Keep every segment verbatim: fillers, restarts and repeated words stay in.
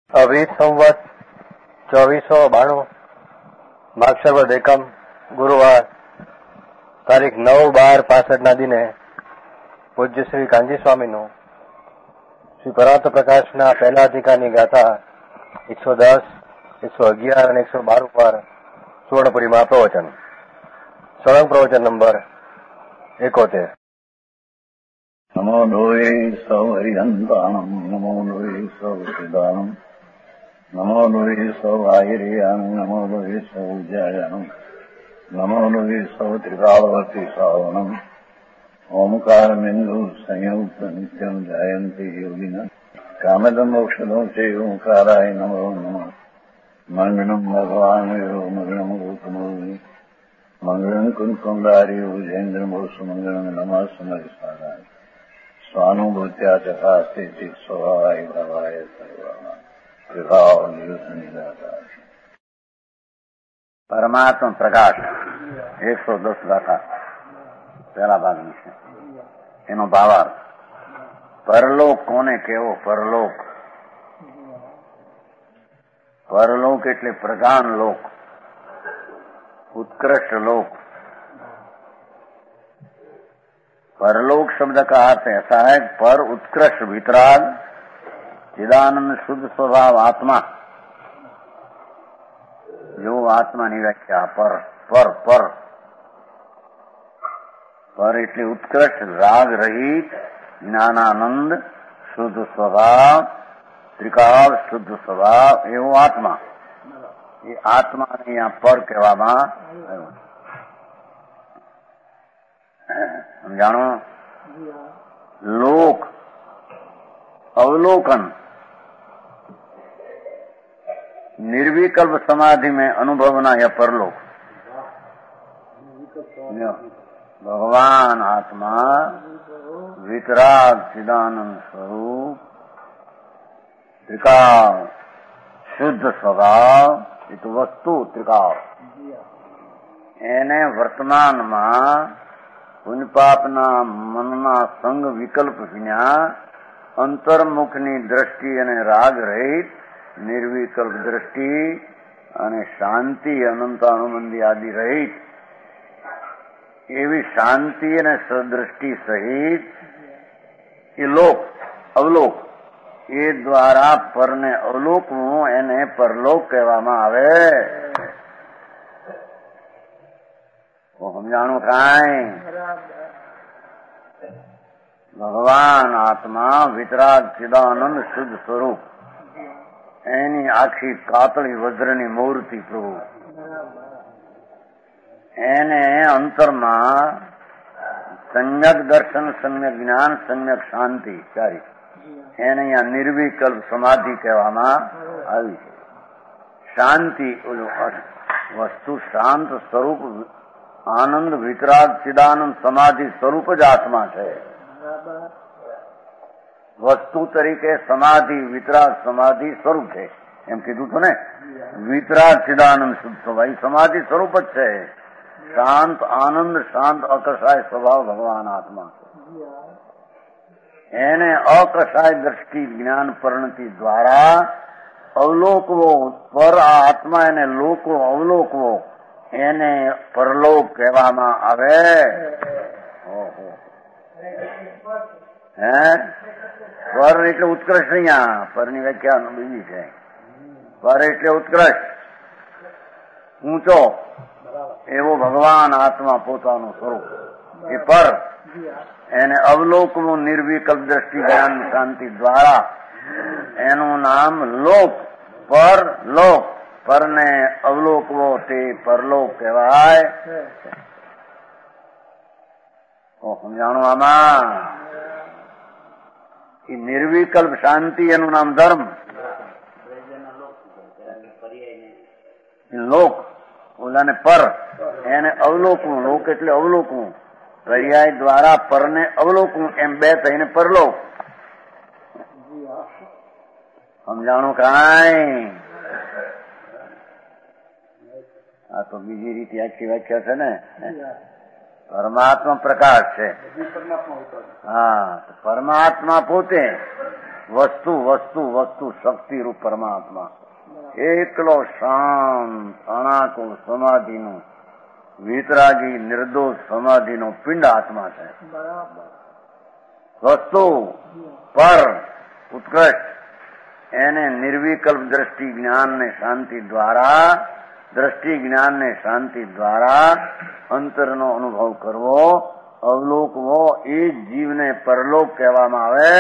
અભિત સંવત ચોવીસો બાણું માગસર્વદ એકમ ગુરુવાર તારીખ નવ બાર પાસઠ ના દિને પૂજ્ય શ્રી કાંજી સ્વામીનું શ્રી પરાર્થ પ્રકાશના પહેલા અધિકારની ગાથા એકસો દસ એકસો અગિયાર અને એકસો બાર ઉપર સુવર્ણપુરીમાં પ્રવચન. સળંગ પ્રવચન નંબર એકોતેર. નમો લોહે સૌ હરિહંતાણમ નમો લોહે સૌ સિદાનમ નમો લોહે સૌ આયર્યાનમ નમો લોહે સૌ જયાનમ નમો લોહે સૌ ત્રિકાળવતી સાવનમ ઓમકાર બિંદુ સંયુક્ત નિત્યમ જયંતિ યોગિના કામદમ મોક્ષદો છે ઓંકારાય નમો નમઃ. મંગળમ ભગવાન મંગળમ ગોતમોહિ મંગળમ કુંકુંડારી ભુજેન્દ્ર મોક્ષ મંગળમ નમઃ સમરિસારાય સ્વાનુભૂત્યા ચકાસ્તે સ્વભાવાય ભવાય સર્વમાં વિભાવ નિવૃત્ત નિરાકાર. પરમાત્મા પ્રકાશ એકસો દસ ગાથા પહેલા ભાગની છે. એનો ભાવાર્થ પરલોક કોને કેવો? પરલોક परलोक એટલે प्रधान लोक, उत्कृष्ट लोक. परलोक शब्द का अर्थ ऐसा है पर उत्कृष्ट वितराग चिदानंद शुद्ध स्वभाव आत्मा. जो आत्मा ની વ્યાખ્યા પર પર પર પર એટલે ઉત્કૃષ્ટ રાગ રહિત જ્ઞાનાનંદ શુદ્ધ સ્વભાવ ત્રિકાળ શુદ્ધ સ્વભાવ એવો આત્મા. એ આત્માને અહીંયા પર કહેવામાં આવ્યો. સમજાણો? લોક अवलोकन निर्विकल्प समाधि में अनुभवना यह परलोक. भगवान आत्मा वितराग चिदानंद स्वरूप त्रिकाल शुद्ध સ્વભાવ એ તો વસ્તુ ત્રિકાળ. એને વર્તમાનમાં પુણ્યપાપના મનના સંગ વિકલ્પ વિના અંતર્મુખની દ્રષ્ટિ અને રાગ રહિત નિર્વિકલ્પ દ્રષ્ટિ અને શાંતિ અનંત અનુબંધી આદિ રહિત એવી શાંતિ અને સદ્રષ્ટિ સહિત એ લોક અવલોક એ દ્વારા પરને અવલોકવું એને પરલોક કહેવામાં આવે. સમજાણું કાંઈ? ભગવાન આત્મા વિતરાગ ચિદાનંદ શુદ્ધ સ્વરૂપ એની આખી કાતળી વજ્રની મૂર્તિ પ્રભુ. એને અંતરમાં સમ્યક દર્શન સમ્યક જ્ઞાન સમ્યક શાંતિ ચારી એને અહીંયા નિર્વિકલ્પ સમાધિ કહેવામાં આવી છે. શાંતિ ઓલું વસ્તુ શાંત સ્વરૂપ આનંદ વિતરાગ ચિદાનંદ સમાધિ સ્વરૂપ જ આત્મા છે. વસ્તુ તરીકે સમાધિ વિતરાગ સમાધિ સ્વરૂપ છે એમ કીધું હતું ને. વિતરાગ ચિદાનંદ શુદ્ધ સ્વભાવ સમાધિ સ્વરૂપ જ છે. શાંત આનંદ શાંત અકસાય સ્વભાવ ભગવાન આત્મા છે. એને અકસાય દ્રષ્ટિ જ્ઞાન પરિણતિ દ્વારા અવલોકવો પર આ આત્મા એને લોકો અવલોકવો એને પરલોક કહેવામાં આવે. હે પર એટલે ઉત્કૃષ્ટ. અહીંયા પરની વ્યાખ્યા બીજી છે. પર એટલે ઉત્કૃષ્ટ ઊંચો એવો ભગવાન આત્મા પોતાનું સ્વરૂપ એ પર એને અવલોકવું નિર્વિકલ્પ દ્રષ્ટિ જ્ઞાન શાંતિ દ્વારા એનું નામ લોક. પર લોક પરને અવલોકવો તે પરલોક કહેવાય. સમજાણું આમાં? એ નિર્વિકલ્પ શાંતિ એનું નામ ધર્મ. લોક ઓલાને પર એને અવલોકવું. લોક એટલે અવલોકવું. પર્યાય દ્વારા પરને અવલોકવું એમ બે થઈને પરલોક. સમજાણું કાંઈ? આ તો બીજી રીતે આખી વ્યાખ્યા છે ને. પરમાત્મા પ્રકાશ છે. હા, પરમાત્મા પોતે વસ્તુ વસ્તુ વસ્તુ શક્તિ રૂપ પરમાત્મા એકલો શાંત અણાકો સમાધિનું વિતરાગી નિર્દોષ સમાધિનો પિંડ આત્મા છે. વસ્તુ પર ઉત્કૃષ્ટ એને નિર્વિકલ્પ દ્રષ્ટિ જ્ઞાન ને શાંતિ દ્વારા દ્રષ્ટિ જ્ઞાન ને શાંતિ દ્વારા અંતરનો અનુભવ કરવો, અવલોકવો, એ જ જીવને પરલોક કહેવામાં આવે.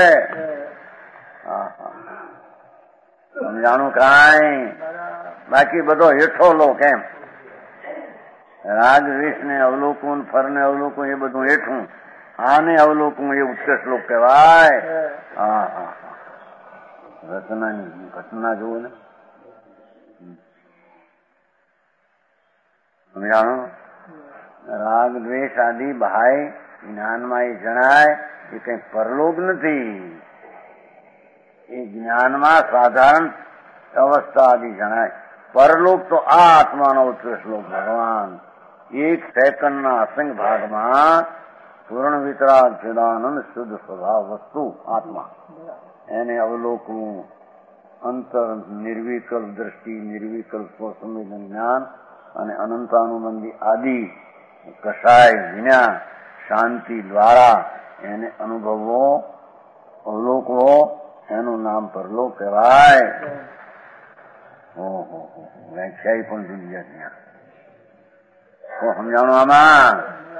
સમજાણું કાંઈ? બાકી બધો હેઠો લોક એમ. રાગ દ્વેષ ને અવલોકન, ફર ને અવલોકન એ બધું હેઠું, આને અવલોકન એ ઉત્કૃષ્ટ લોક કહેવાય. હા હા રચનાની ઘટના જુઓ ને. સમજાણું? રાગ દ્વેષ આદિ બહાય જ્ઞાનમાં એ જણાય એ કઈ પરલોક નથી. એ જ્ઞાનમાં સાધારણ અવસ્થા આદિ જણાય. પરલોક તો આ આત્માનો ઉત્કૃષ્ટ લોક ભગવાન એક સેકન્ડના અસંગ ભાગમાં પૂર્ણ વિતરાગ ચિદાનંદ શુદ્ધ સ્વભાવ વસ્તુ આત્મા એને અવલોકવું, અંતર નિર્વિકલ્પ દ્રષ્ટિ, નિર્વિકલ્પ સ્વસંવેદન જ્ઞાન અને અનંતાનુબંધી આદિ કસાય વિના શાંતિ દ્વારા એને અનુભવવો, અવલોકવો, એનું નામ પરલોક કહેવાય. ઓહો વ્યાખ્યાય પણ જુદી જાય ત્યાં તો સમજાણું આમાં.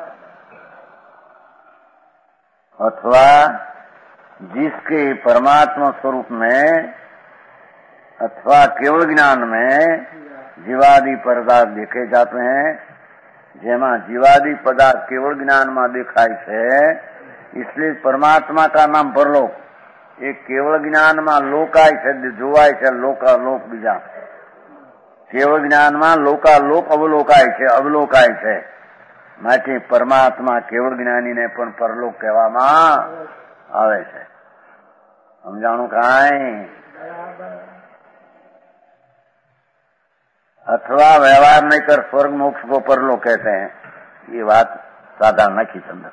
अथवा जिसके परमात्मा स्वरूप में अथवा केवल ज्ञान में जीवादि पदार्थ देखे जाते हैं, જેમાં જીવાદि પદાર્થ કેવળ જ્ઞાનમાં દેખાય છે, इसलिए परमात्मा का नाम परलोक. એ કેવળ જ્ઞાનમાં લોકાય છે, જોવાય છે, લોકાલોક બીજા. કેવળ જ્ઞાનમાં લોકાલોક અવલોકાય છે, અવલોકાય છે. માટે પરમાત્મા કેવળ જ્ઞાનીને પણ પરલોક કહેવામાં આવે છે. સમજાણું કાંઈ? अथवा व्यवहार नहीं कर स्वर्ग मोक्ष को परलोक कहते हैं, ये बात साधारण नखी समझ.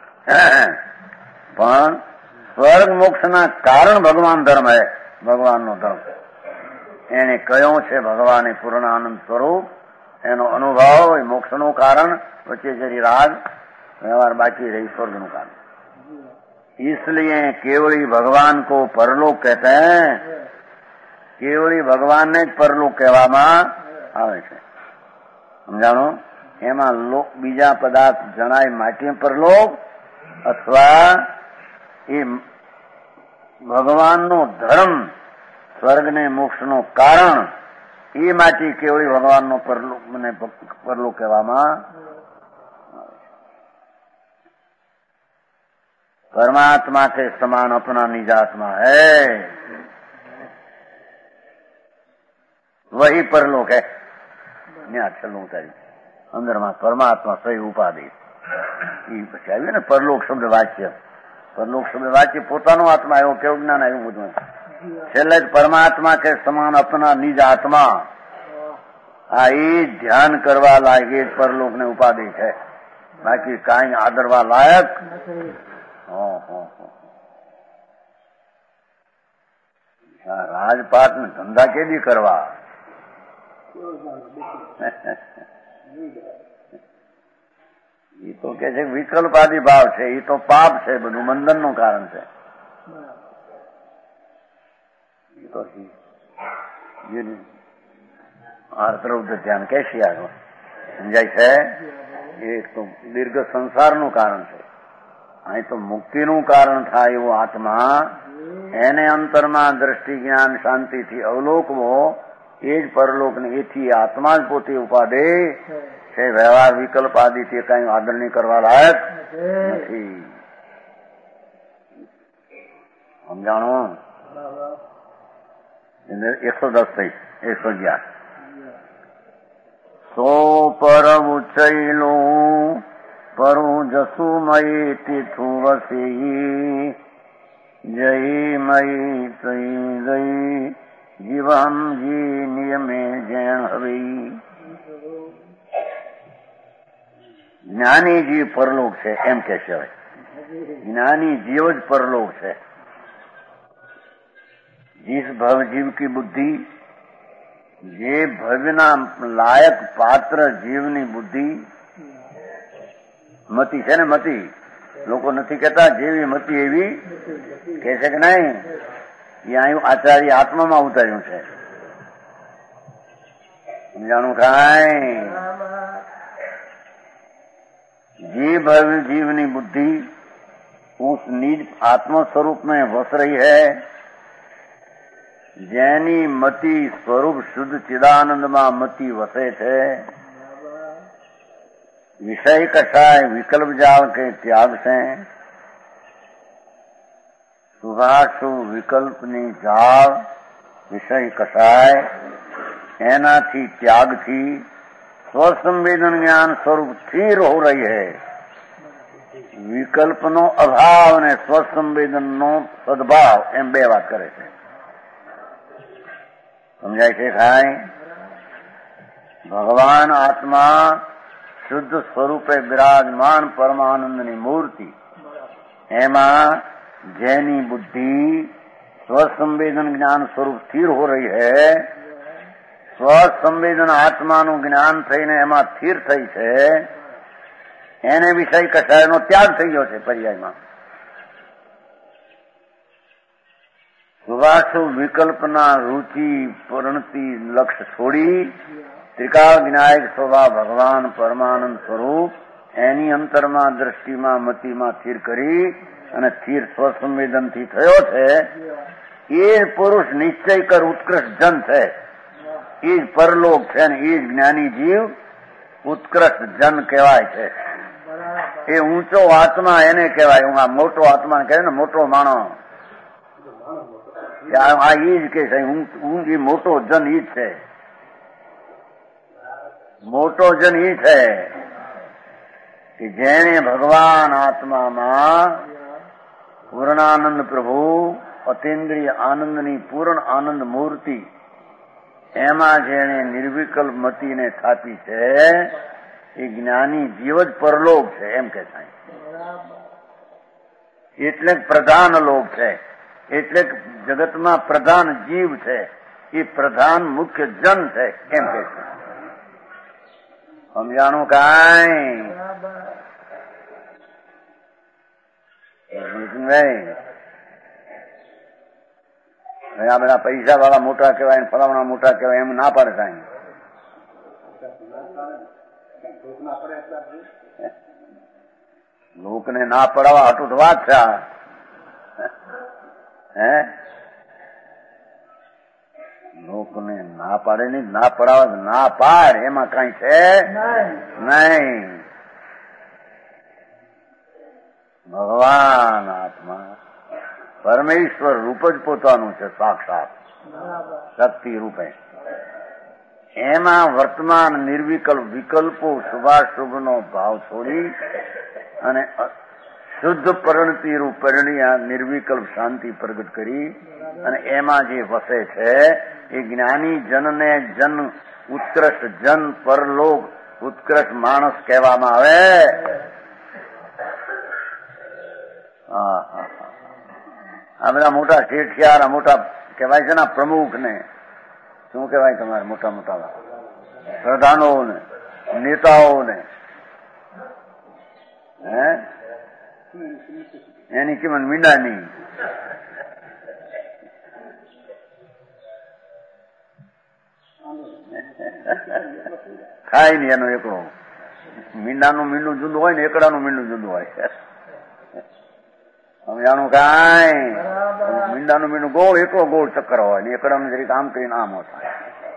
પણ સ્વર્ગ મોક્ષના કારણ ભગવાન ધર્મ હે, ભગવાનનો ધર્મ એને કયો છે. ભગવાન એ પૂર્ણ આનંદ સ્વરૂપ, એનો અનુભવ એ મોક્ષનું કારણ, વચ્ચે જરી રાગ વ્યવહાર બાકી રહી સ્वर्गનું કારણ. इसलिए केवली भगवान को परलोक कहते हैं. केवली भगवान ने જ પરલોક કહેવામાં આવે છે. સમજાણો? એમાં લોક બીજા પદાર્થ જણાય માટે પરલોક, અથવા એ ભગવાનનો ધર્મ સ્વર્ગ ને મોક્ષ નું કારણ એ માટે કેવળી ભગવાનનો પરલોક મને પરલોક કહેવામાં. परमात्मा के समान अपना निज आत्मा है, वही परलोक है. છેલ્લું તારી અંદરમાં પરમાત્મા સહી ઉપાધિ એ પછી આવ્યું ને પરલોક શબ્દ વાચ્ય. પરલોક શબ્દ વાચ્ય પોતાનો આત્મા આવ્યો, કેવું જ્ઞાન આવ્યું બધું. છેલ્લે જ પરમાત્મા કે સમાન અપના નિજ આત્મા, આ એ ધ્યાન કરવા લાયક એ જ પરલોક ને ઉપાધિ છે. બાકી કાંઈ આદરવા લાયક. રાજપાટ ને ધંધા કેદી કરવા? એ તો કે છે વિકલ્પાદી ભાવ છે, એ તો પાપ છે, બધું બંધન નું કારણ છે. એ તો આર્તરૌદ ધ્યાન કેસી આગળ સમજાય છે. એક તો દીર્ઘ સંસારનું કારણ છે, અહીં તો મુક્તિનું કારણ થાય એવો આત્મા, એને અંતરમાં દ્રષ્ટિ જ્ઞાન શાંતિથી અવલોકવો, એ જ પરલોક ને. એથી આત્મા જ પોતે ઉપાધિ છે. વ્યવહાર વિકલ્પ આદિથી કઈ આદરણી કરવા લાયક નથી. સમજાણું? એકસો દસ થઈ એકસો અગિયાર. સો પર ઉચૈલું પરુ જસુમયી તીથુ વસી, જય મયી તઈ ગઈ જીવમ જી નિયમે જૈન હવી. જ્ઞાની જીવ પરલોક છે એમ કે છે. જ્ઞાની જીવ જ પરલોક છે. जिस भव जीव की बुद्धि, જે ભવ્યના લાયક પાત્ર જીવની બુદ્ધિ, મતિ છે ને, મતિ લોકો નથી કહેતા જેવી મતિ એવી કહે છે કે નહીં? એ અહીં આચાર્ય આત્મામાં ઉતાર્યું છે. સમજાણું કાંઈ? જે भव्य जीवनी बुद्धि उस निज आत्म स्वरूप में वस रही है, जैनी मति स्वरूप शुद्ध चिदानंद में मति वसे थे, विषय कषाय विकल्प जाल के त्याग से सुभाषु विकल्पनी जाल विषय कषाय एनाथी त्याग थी स्वसंवेदन ज्ञान स्वरूप स्थिर हो रही है. વિકલ્પનો અભાવ અને સ્વસંવેદનનો સદભાવ એમ બે વાત કરે છે. સમજાય છે ખાય? ભગવાન આત્મા શુદ્ધ સ્વરૂપે બિરાજમાન પરમાનંદની મૂર્તિ, એમાં જેની બુદ્ધિ સ્વસંવેદન જ્ઞાન સ્વરૂપ સ્થિર હો રહી है, સ્વસંવેદન આત્માનું જ્ઞાન થઈને એમાં સ્થિર થઈ છે, એને વિષય કષાયનો ત્યાગ થઈ ગયો છે. પર્યાયમાં સુવાસુ વિકલ્પના રુચિ પરિણતિ લક્ષ્ય છોડી ત્રિકાળ વિનાયક સ્વભાવ ભગવાન પરમાનંદ સ્વરૂપ એની અંતરમાં દ્રષ્ટિમાં મતિમાં સ્થિર કરી અને સ્થિર સ્વસંવેદનથી થયો છે. એ પુરુષ નિશ્ચય કર ઉત્કૃષ્ટ જન છે. એ જ પરલોક છે ને એ જ જ્ઞાની જીવ ઉત્કૃષ્ટ જન કહેવાય છે. એ ઊંચો આત્મા એને કહેવાય. હું આ મોટો આત્મા કહે ને, મોટો માણસ, આ ઈ જ કે છે હું એ મોટો જન ઈ જ છે. મોટો જન ઈ છે કે જેણે ભગવાન આત્મામાં પૂર્ણાનંદ પ્રભુ અતિન્દ્રિય આનંદની પૂર્ણ આનંદ મૂર્તિ એમાં જેણે નિર્વિકલ્પ મતીને સ્થાપી છે, એ જ્ઞાની જીવ જ પરલોક છે એમ કે છે. એટલે પ્રધાન લોક છે, એટલે જગતમાં પ્રધાન જીવ છે, એ પ્રધાન મુખ્ય જન છે એમ કે છે. સમજાણું કાંઈ? આ બધા પૈસા વાળા મોટા કહેવાય, ફલાવણા મોટા કહેવાય એમ ના પાડે સાહેબ. લોકને ના પડાવવા હતું તો વાત છે. હે લોકને ના પાડે નહી, ના પડાવે ના પાડ, એમાં કઈ છે નહીં. ભગવાન આત્મા પરમેશ્વર રૂપ જ પોતાનું છે, સાક્ષાત શક્તિ રૂપે. એમાં વર્તમાન નિર્વિકલ્પ વિકલ્પો શુભાશુભનો ભાવ છોડી અને શુદ્ધ પરિણતિ રૂપ પરિણ્યા નિર્વિકલ્પ શાંતિ પ્રગટ કરી અને એમાં જે વસે છે એ જ્ઞાની જનને જન ઉત્કૃષ્ટ જન પરલોક ઉત્કૃષ્ટ માણસ કહેવામાં આવે. આ બધા મોટા શેઠિયાર, મોટા કહેવાય છે ને પ્રમુખ ને, શું કહેવાય તમારે મોટા મોટા પ્રધાનો ને નેતાઓ ને, હે એની કિંમત મીંડાની. ખાય નઈ એનો એકડો. મીંડાનું મીંડું જુદું હોય ને એકડાનું મીંડું જુદું હોય. સમજાણું કાંઈ? મીંડાનું મીંડું ગોળ એકડો ગોળ ચક્કર હોય ને એકડાનું જરીક આમ કરીને આમ થાય.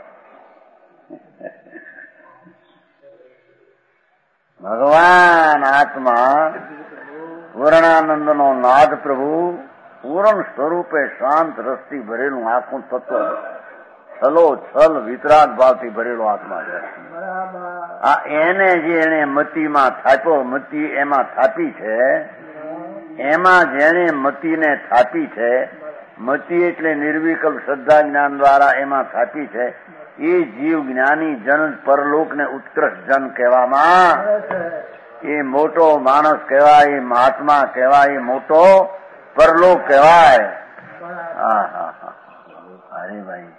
ભગવાન આત્મા પૂર્ણાનંદ નો નાદ પ્રભુ પૂર્ણ સ્વરૂપે શાંત રસથી ભરેલું આખું તત્વ, છલો છલ વિતરાગ ભાવથી ભરેલો આત્મા છે. આ એને જે એને મતીમાં થાપ્યો, મતી એમાં થાપી છે, એમાં જેને મતીને થાપી છે, મતી એટલે નિર્વિકલ્પ શ્રદ્ધા જ્ઞાન દ્વારા એમાં થાપી છે, એ જીવ જ્ઞાની જન પરલોકને ઉત્કૃષ્ટ જન કહેવામાં, એ મોટો માણસ કહેવાય, એ મહાત્મા કહેવાય, એ મોટો પરલોક કહેવાય. હા હા હા અરે ભાઈ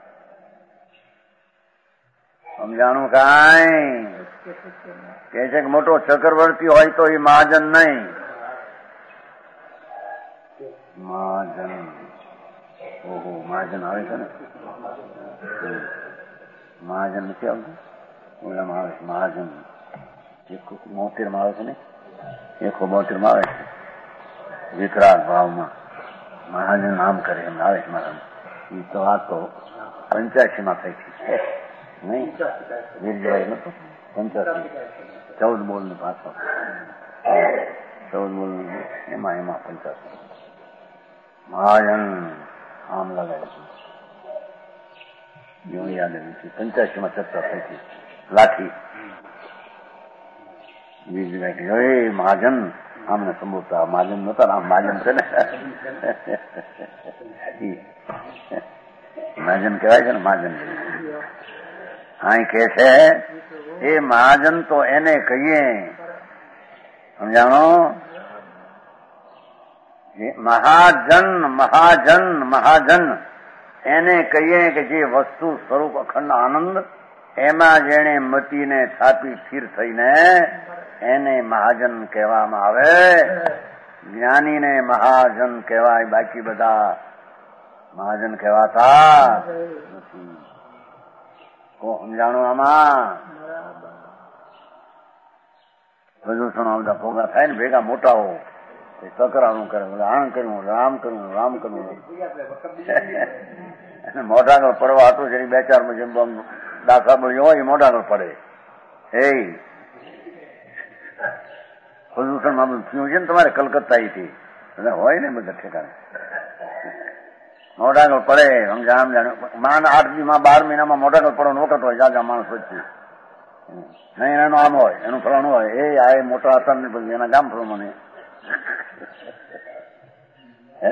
સમજાણું કાંઈ કે છે કે મોટો ચક્રવર્તી હોય તો એ મહાજન નહીં. મહાજન ઓહો મહાજન આવે છે ને મહાજન નથી આવતું ઓલામાં આવે છે મહાજન એકસો બોતેર માં આવે છે ને એકસો બોતેર માં આવે છે વિતરાગ ભાવમાં મહાજન નામ કરે એમ આવે છે મારા એ તો આ તો પંચ્યાસી માં થઈ છે નહીં વીરજભાઈ નતો પંચ્યાસી ચૌદ બોલ ની પાછળ ચૌદ બોલ એમાં એમાં પંચ્યાસી મહાજન આમ લગાડે છે એવું યાદ નથી પંચ્યાસી માં ચર્ચા થઈ હતી લાઠી વીરજભાઈ કે મહાજન આમને સંબોધતા મહાજન નતા આમ મહાજન છે ને મહાજન કહેવાય છે ને મહાજન હા કે છે એ મહાજન તો એને કહીએ સમજાણો મહાજન મહાજન મહાજન એને કહીએ કે જે વસ્તુ સ્વરૂપ અખંડ આનંદ એમાં જેને મતીને થાપી સ્થિર થઈને એને મહાજન કહેવામાં આવે. જ્ઞાનીને મહાજન કહેવાય બાકી બધા મહાજન કહેવાતા નથી. સમજાણું આમાં પ્રદૂષણો બધા ભોગા થાય ને ભેગા મોટાઓ તકરાનું કરે આમ કર્યું રામ કર્યું રામ કર્યું મોઢાગળ પડવા હતું છે બે ચાર જેમ દાખલા બળ્યો હોય એ મોઢાગળ પડે. એ પ્રદૂષણમાં બધું થયું છે ને તમારે કલકત્તા થી હોય ને બધા ઠેકાણે મોઢાગળ પડે સમજા સમજા માન આઠ દીમાં બાર મહિનામાં મોઢાગળ પડવાનો વખત હોય જાજા માણસ વચ્ચે નહીં એનું આમ હોય એનું ફલાણું હોય એ આ મોટા હતા ને બધું એના ગામ પ્રમાણે હે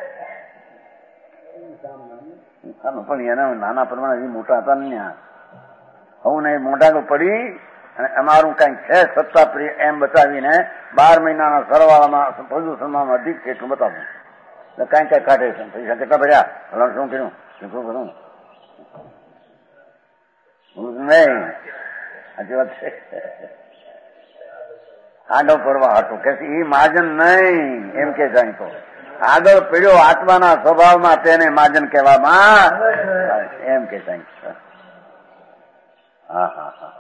પણ એના નાના પ્રમાણે મોટા હતા ને હું ને મોઢાગળ પડી અને અમારું કઈક છે સત્તા પ્રિય એમ બતાવીને બાર મહિનાના સરવાળામાં પ્રદૂષણમાં અધિક છે એટલું બતાવું કઈ કઈ કાઢે છે પૈસા કેટલા ભર્યા ફલાણ શું કર્યું કેટલું કરું નહીં સાચી વાત છે. આગળ પડવા હતું કે એ મહાજન નહીં એમ કે જાય તો આગળ પડ્યો આત્માના સ્વભાવમાં તેને મહાજન કહેવામાં એમ કે જાય. હા હા હા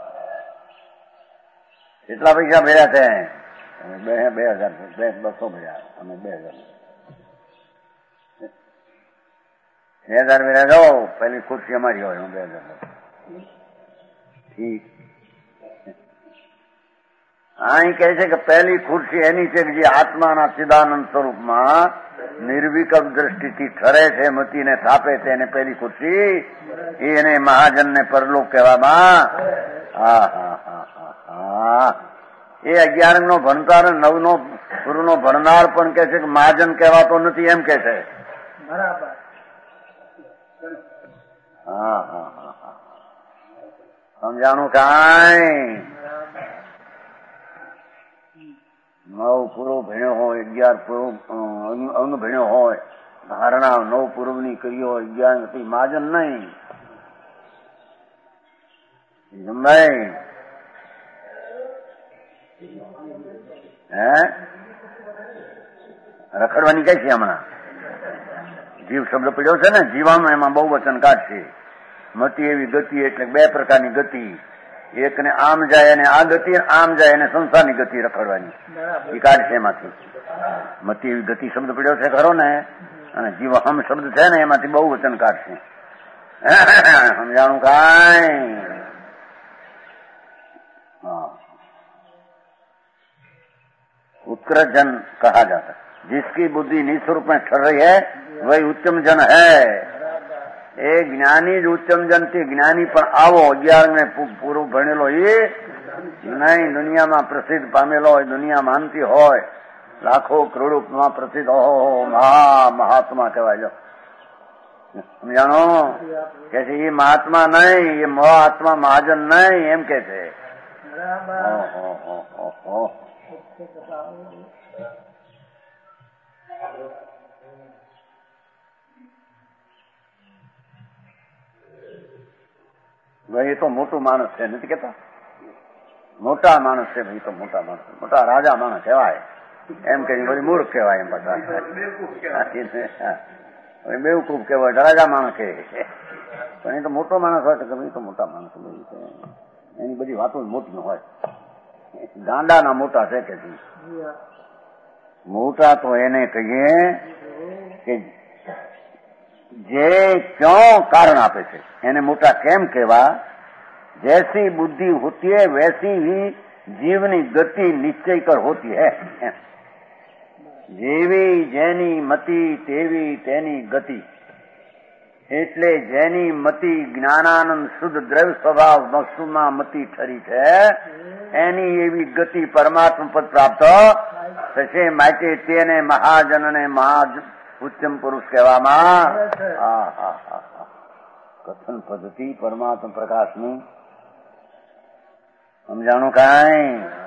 કેટલા પૈસા ભર્યા છે બે બે હજાર બે બસો ભર્યા અમે બે હજાર બે હજાર ભર્યા જાઓ પેલી ખુરશી અમારી હોય હું બે હજાર ઠીક. અહીં કહે છે કે પહેલી ખુરશી એની છે કે જે આત્માના ચિદાનંદ સ્વરૂપમાં નિર્વિકલ્પ દ્રષ્ટિથી ઠરે છે મતીને થાપે છે એને પહેલી ખુરશી એને મહાજનને પરલોક કહેવામાં. હા હા હા હા હા એ અગિયાર નો ભણનાર નવ નો ગુરુ નો ભણનાર પણ કે છે કે મહાજન કહેવાતો નથી એમ કે છે. બરાબર. હા હા હા હા સમજાણું કાંઈ નવ પૂર્વ ભણ્યો હોય અગિયાર પૂર્વ અંગ ભણ્યો હોય ધારણા નવ પૂર્વ ની કરી હોય અગિયાર નથી મહાજન નહીં સમજાય હે રખડવાની કઈ છે હમણાં જીવ શબ્દ પડ્યો છે ને જીવામાં એમાં બહુ વચન કાઢશે. મતિ એવી ગતિ એટલે બે પ્રકારની ગતિ એકને આમ જાય અને આ ગતિ આમ જાય અને સંસારની ગતિ રખડવાની એ કાઢશે એમાંથી. મતિ એવી ગતિ શબ્દ પડ્યો છે ખરો ને અને જીવ હમ શબ્દ છે ને એમાંથી બહુ વચન કાઢશે. સમજાણું કાંઈ उत्कृष्ट जन कहा जाता है जिसकी बुद्धि निस्वरूप में ठहर रही है वही उत्तम जन है. એ જ્ઞાની જ ઉત્તમ જન થી જ્ઞાની પણ આવો અગિયાર ને પૂરું ભણેલો એ નહીં દુનિયામાં પ્રસિદ્ધ પામેલો હોય દુનિયા માનતી હોય લાખો કરોડોમાં પ્રસિદ્ધ ઓહો મહા મહાત્મા કહેવાય. સમજાણો કે છે એ મહાત્મા નહીં એ મહાત્મા મહાજન નહીં એમ કે છે. ભાઈ એ તો મોટું માણસ છે, નથી કેતા? મોટા માણસ છે ભાઈ, તો મોટા માણસ, મોટા રાજા માણસ કહેવાય એમ કે બધી મૂર્ખ કહેવાય એમ પાછા બેવકૂફ કહેવાય, રાજા માણસ છે. પણ એ તો મોટો માણસ હોય તો કે ભાઈ તો મોટા માણસ, એની બધી વાતો મોટી હોય. ગાંડાના મોટા છે કે મોટા તો એને કહીએ કે જે ક્यों कारण આપે છે એને મોટા કેમ કહેવા? जैसी बुद्धि होती है वैसी ही जीवनी गति निश्चय कर होती है. જેવી જેની મતિ તેવી તેની ગતિ. એટલે જેની મતિ જ્ઞાનાનંદ શુદ્ધ દ્રવ્ય સ્વભાવ વસ્તુમાં મતિ ઠરી છે એની એવી ગતિ પરમાત્મા પદ પ્રાપ્ત થશે. માટે તેને મહાજનને મહા ઉત્તમ પુરુષ કહેવામાં. હા હા હા હા કથન પદ્ધતિ પરમાત્મા પ્રકાશની समझाणो काई.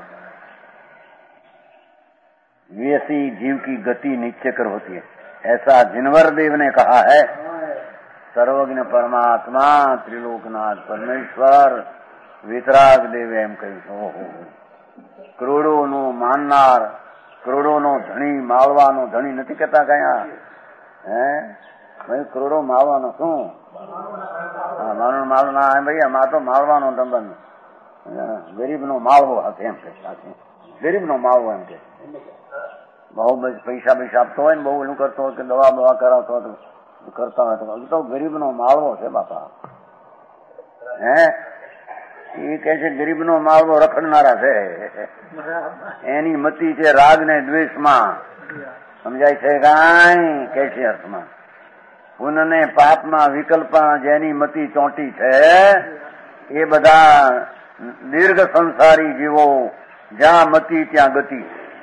वैसी जीव की गति निश्चय कर होती है, ऐसा जिनवर देव ने कहा है. सर्वज्ञ परमात्मा त्रिलोकनाथ परमेश्वर वितराग देव एम कही. करोड़ों नो माननार, करोड़ों नो धनी, माळवा नो धनी नहीं कहता कया है भाई. करोड़ों माळवा नो शू मारो माल ना है भाई. अमा तो माळवा नो दंबन गरीब नो माळवो हाथे एम के गरीब नो माळवो एम के बहु पैसा पैसा आपतो હોય ને બહુ એનું કરતો હોય કે દવા બવા કરાવતો હોય તો કરતા હોય તો ગરીબ નો માળવો છે બાપા. હે એ કે છે ગરીબ નો માળવો રખડનારા છે. એની મતિ છે રાગ ને દ્વેષમાં. સમજાય છે કાંઈ? કે છે અર્થમાં પુન ને પાપમાં વિકલ્પમાં જેની મતિ ચોંટી છે એ બધા दीर्घ संसारी जीवो जहां मति त्या गति.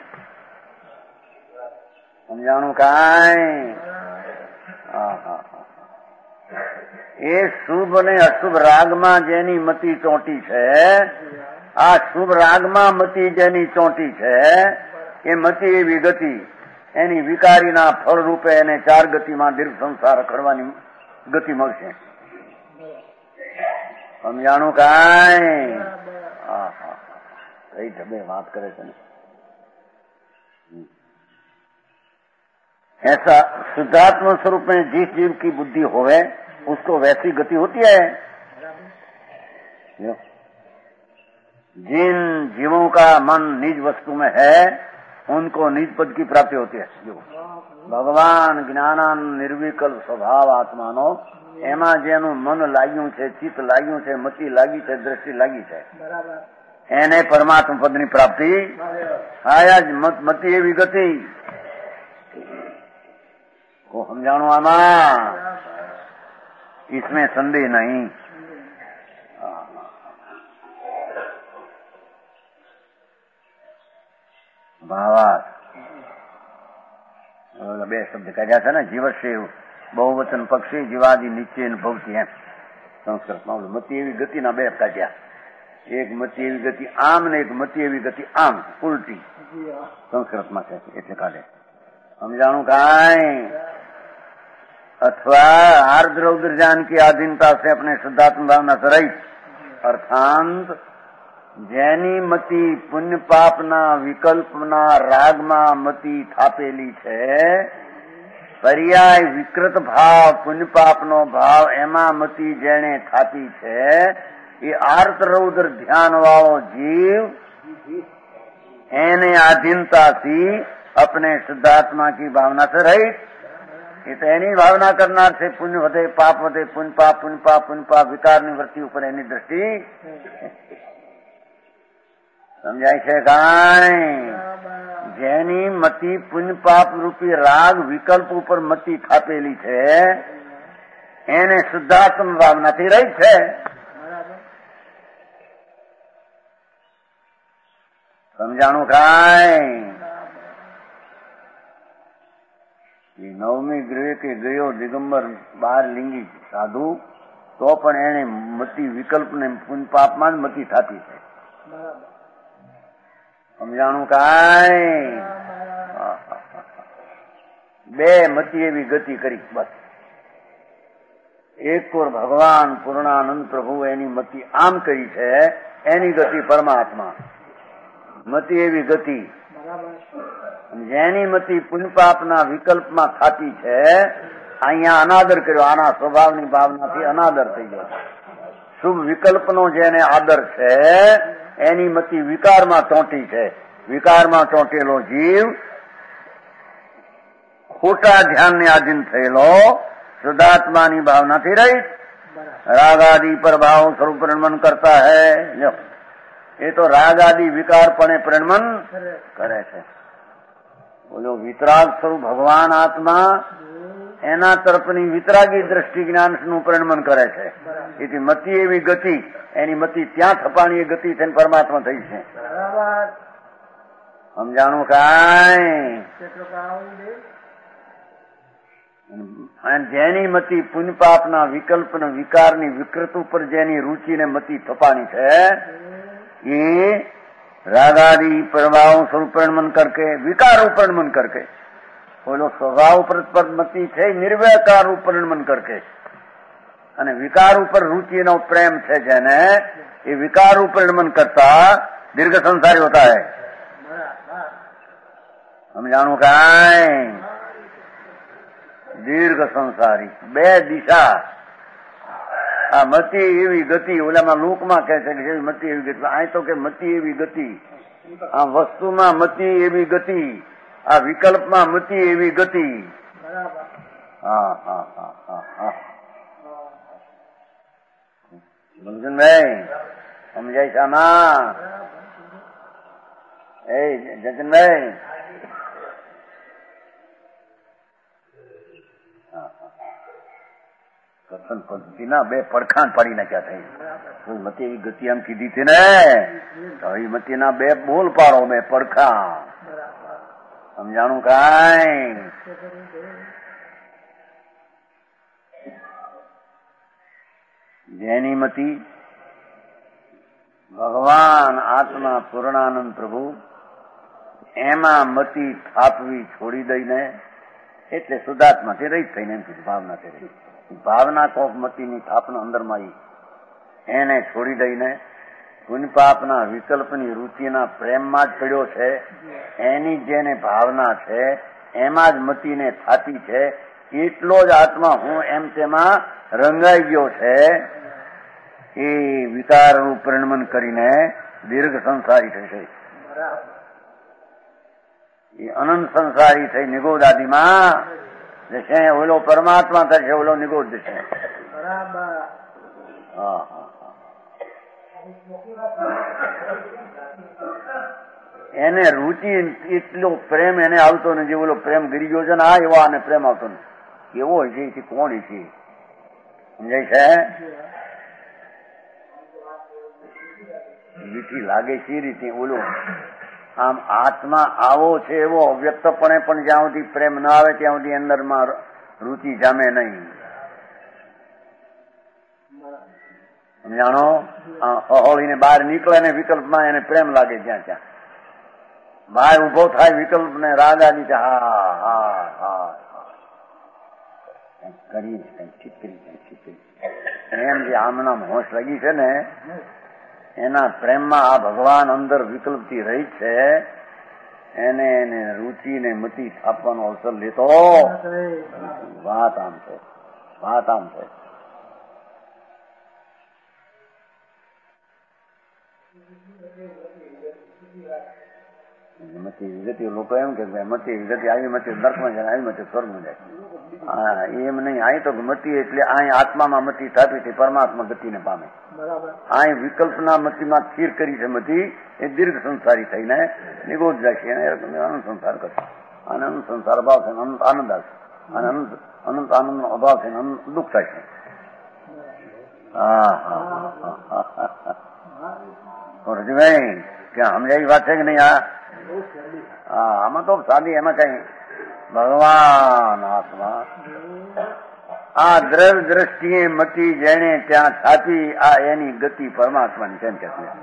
समझाणु काई. ए शुभ ने अशुभ राग में जेनी मति चोटी है, आ शुभ राग में मति जेनी चोटी है ए मति एवी गति एनी विकारी ना फल रूपे एने चार गति में दीर्घ संसार करवानी गति मळशे. समझाणु काई. कई ढबे बात करे थे. ऐसा शुद्धात्म स्वरूप में जिस जीव की बुद्धि होवे उसको वैसी गति होती है. जिन जीवों का मन निज वस्तु में है उनको निज पद की प्राप्ति होती है. भगवान ज्ञानानंद निर्विकल्प स्वभाव आत्मानो એમાં જેનું મન લાગ્યું છે, ચિત્ત લાગ્યું છે, મતિ લાગી છે, દ્રષ્ટિ લાગી છે એને પરમાત્મા પદની પ્રાપ્તિ. આયા જ મતિ એવી ગતિ को समझाणो आमा. इसमें संदेह नहीं. भावार्थ બે શબ્દ કાઢ્યા છે ને જીવશે बहुवचन पक्षी जीवादि निश्चय भवती है. संस्कृत में मति एवी गति ना बे काढ्या. एक मति एवी गति आम ने एक मति एवी गति आम उल्टी संस्कृत में है એટલે કાઢે. समझाणु काई. अथवा आर्द्र उद्र ज्ञान की अधीनता से अपने शुद्धात्म भावना से रहित अर्थात જેની મતિ પુણ્ય પાપના વિકલ્પના રાગમાં મતિ થાપેલી છે पर्याय विकृत भाव पुण्य पाप नो भाव एमा मती जेने थापी छे ये आर्त रौद्र ध्यान वालो जीव एने आधीनता थी अपने शुद्धात्मा की भावना से रहित. ये तो एनी भावना करनार से पुण्य वधे पाप वधे पुण्य पाप पुण्य पाप पुण्य पाप विकार निवृत्ति ऊपर एनी दृष्टि. समझाय छे काई. જેની મતિ પુણ્ય પાપ રૂપી રાગ વિકલ્પ ઉપર મતિ થાપેલી છે એને શુદ્ધાત્મ ભાવનાથી રહિત છે. સમજાણું કાંઈ. નવમી ગૃહે કે ગયો દિગંબર બાર લિંગી સાધુ તો પણ એને મતિ વિકલ્પ ને પુણ્ય પાપમાં જ મતિ થાપી છે. સમજાણું કાંઈ. બે મતિ એવી ગતિ કરી બસ. એક કોર ભગવાન પૂર્ણાનંદ પ્રભુ એની મતિ આમ કરી છે, એની ગતિ પરમાત્મા. મતિ એવી ગતિ જેની મતિ પુણ્યપાપના વિકલ્પમાં થતી છે. અહીંયા અનાદર કર્યો, આના સ્વભાવની ભાવનાથી અનાદર થઈ ગયો. શુભ વિકલ્પનો જેને આદર છે એની મતિ વિકારમાં ચોંટી છે. વિકારમાં ચોંટેલો જીવ ખોટા ધ્યાનને આધીન થયેલો શુદ્ધાત્માની ભાવનાથી રહિત રાગાદि પર ભાવ સ્વરૂપ પ્रणमन કરતા હૈ. એ તો રાગાદि વિકારપણે પ્रणमन કરે છે. બોલો વિતરાગ સ્વરૂપ ભગવાન આત્મા એના તરફની વિતરાગી દ્રષ્ટિ જ્ઞાનનું પ્रणमन કરે છે. એથી મતિ એવી ગતિ, એની મતિ ત્યાં થપાણી એ ગતિ થઈને પરમાત્મા થઈ છે. સમજાણું કાંઈ? જેની મતિ પુણ્ય પાપના વિકલ્પ ને વિકારની વિકૃત ઉપર જેની રૂચિ ને મતિ થપાણી છે એ રાગાદि प्रभाव स्वरूप प्रणमन करके विकार प्रणमन करके बोलो स्वभाव पर मति છે નિર્વિકાર પ્रणमन करके અને વિકાર ઉપર रुचि નો प्रेम છે જેને એ विकार प्रणमन करता दीर्घ संसारी होता है. हम जानो કાંઈ? દીર્ઘ સંસારી બે દિશા. આ મતિ એવી ગતિ ઓલામાં લોકમાં કહે છે કે મતિ એવી ગતિ, અહીં તો કે મતિ એવી ગતિ. આ વસ્તુમાં મતિ એવી ગતિ, આ વિકલ્પમાં મતિ એવી ગતિ. હા હા હા હા હા મંજનભાઈ સમજાય શામાં? એ જતનભાઈ કથન પદ્ધતિના બે પડખાણ પાડી નાખ્યા થઈ. મતિ એવી ગતિ આમ કીધી હતી ને, તો એ મતિના બે બોલ પાડો, બે પડખાણ. સમજાણું કાંઈ? જેની મતિ ભગવાન આત્મા પૂર્ણાનંદ પ્રભુ એમાં મતિ થાપવી છોડી દઈને, એટલે શુદ્ધાત્માથી રહિત થઈને એમ કીધું, ભાવનાથી રહિત. ભાવના કોક મતિની થાપના અંદરમાં એને છોડી દઈને પુણ્ય પાપના વિકલ્પની રૂચિના પ્રેમમાં જ પડ્યો છે. એની જેને ભાવના છે એમાં જ મતિને થાતી છે. એટલો જ આત્મા હું એમ તેમાં રંગાઈ ગયો છે. એ વિકારનું પ્रणमन કરીને દીર્ઘ સંસારી થશે. એ અનંત સંસારી થઈ નિગોદાદીમાં જશે. ઓલો પરમાત્મા થશે, ઓલો નિગોદ થશે. હા હા એને રૂચિ એટલો પ્રેમ એને આવતો નથી. ઓલો પ્રેમ ગરી ગયો છે ને, આ એવો આને પ્રેમ આવતો નથી. કેવો છે એ કોણ છે સમજાય છે? મીઠી લાગે છે રીતે ઓલો આમ આત્મા આવો છે એવો અવ્યક્તપણે પણ જ્યાં સુધી પ્રેમ ન આવે ત્યાં સુધી અંદરમાં રૂચિ જામે નહીં. સમજાણો? અહોળીને બહાર નીકળે ને વિકલ્પમાં એને પ્રેમ લાગે જ્યાં ત્યાં. બહાર ઉભો થાય વિકલ્પ ને રાગ આદિ, હા હા હા કઈક કરી કઈક ચિત્રી કઈક ચિત્રી એમ જે આમનામ હોશ લાગી છે ને, એના પ્રેમમાં આ ભગવાન અંદર વિકલ્પથી રહી છે. એને એને રૂચિ ને મતિ સ્થાપવાનો અવસર લેતો. વાત આમ છે, વાત આમ છે. મતિ વિગતિ લોકો એમ કે મતિ વિગતિ આવી મતિ નર્કમાં જાય, આવી મતિ સ્વર્ગમાં જાય. હા એમ નહીં. અહીં તો મતિ એટલે અહીં આત્મામાં મતિ થતી પરમાત્મા ગતિને પામે. અહીં વિકલ્પના મતિમાં સ્થિર કરી છે મતિ, એ દીર્ઘ સંસારી થઈને નિગોદ જાય છે. અનંત સંસાર કરશે. અને અનંત સંસાર અભાવ છે, અનંત આનંદ આવશે. અને અનંત અનંત આનંદ નો અભાવ છે, અનંત દુઃખ થાય છે. હા હા રજુભાઈ ક્યાં સમજાય વાત છે કે નહીં? આ હા આમાં તો સાદી, એમાં કઈ ભગવાન આત્મા આ દ્રવ્ય દ્રષ્ટિએ મતિ જેને ત્યાં થાપી, આ એની ગતિ પરમાત્માની કેમ કે છે.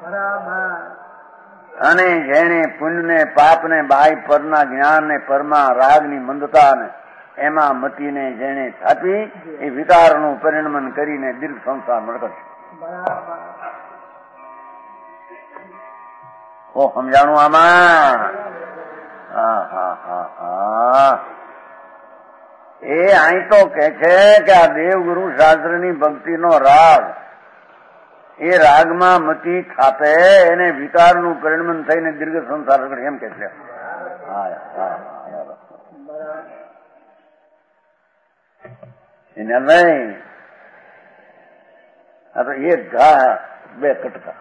અને જેને પુણ્ય ને પાપ ને બાય પરના જ્ઞાન ને પરમાં રાગ ની મંદતા ને એમાં મતીને જેને થાપી એ વિકારનું પરિણમન કરીને દીર્ઘ સંસારમાં રખડશે. ઓ સમજાણું આમાં? હા હા હા હા એ અહીં તો કે છે કે આ દેવગુરુ શાસ્ત્રની ભક્તિનો રાગ, એ રાગમાં મતી થાપે એને વિકારનું પરિણમન થઈને દીર્ઘ સંસાર રખડે એમ કે છે. એને નહીં આ તો એક ઘા બે કટકા.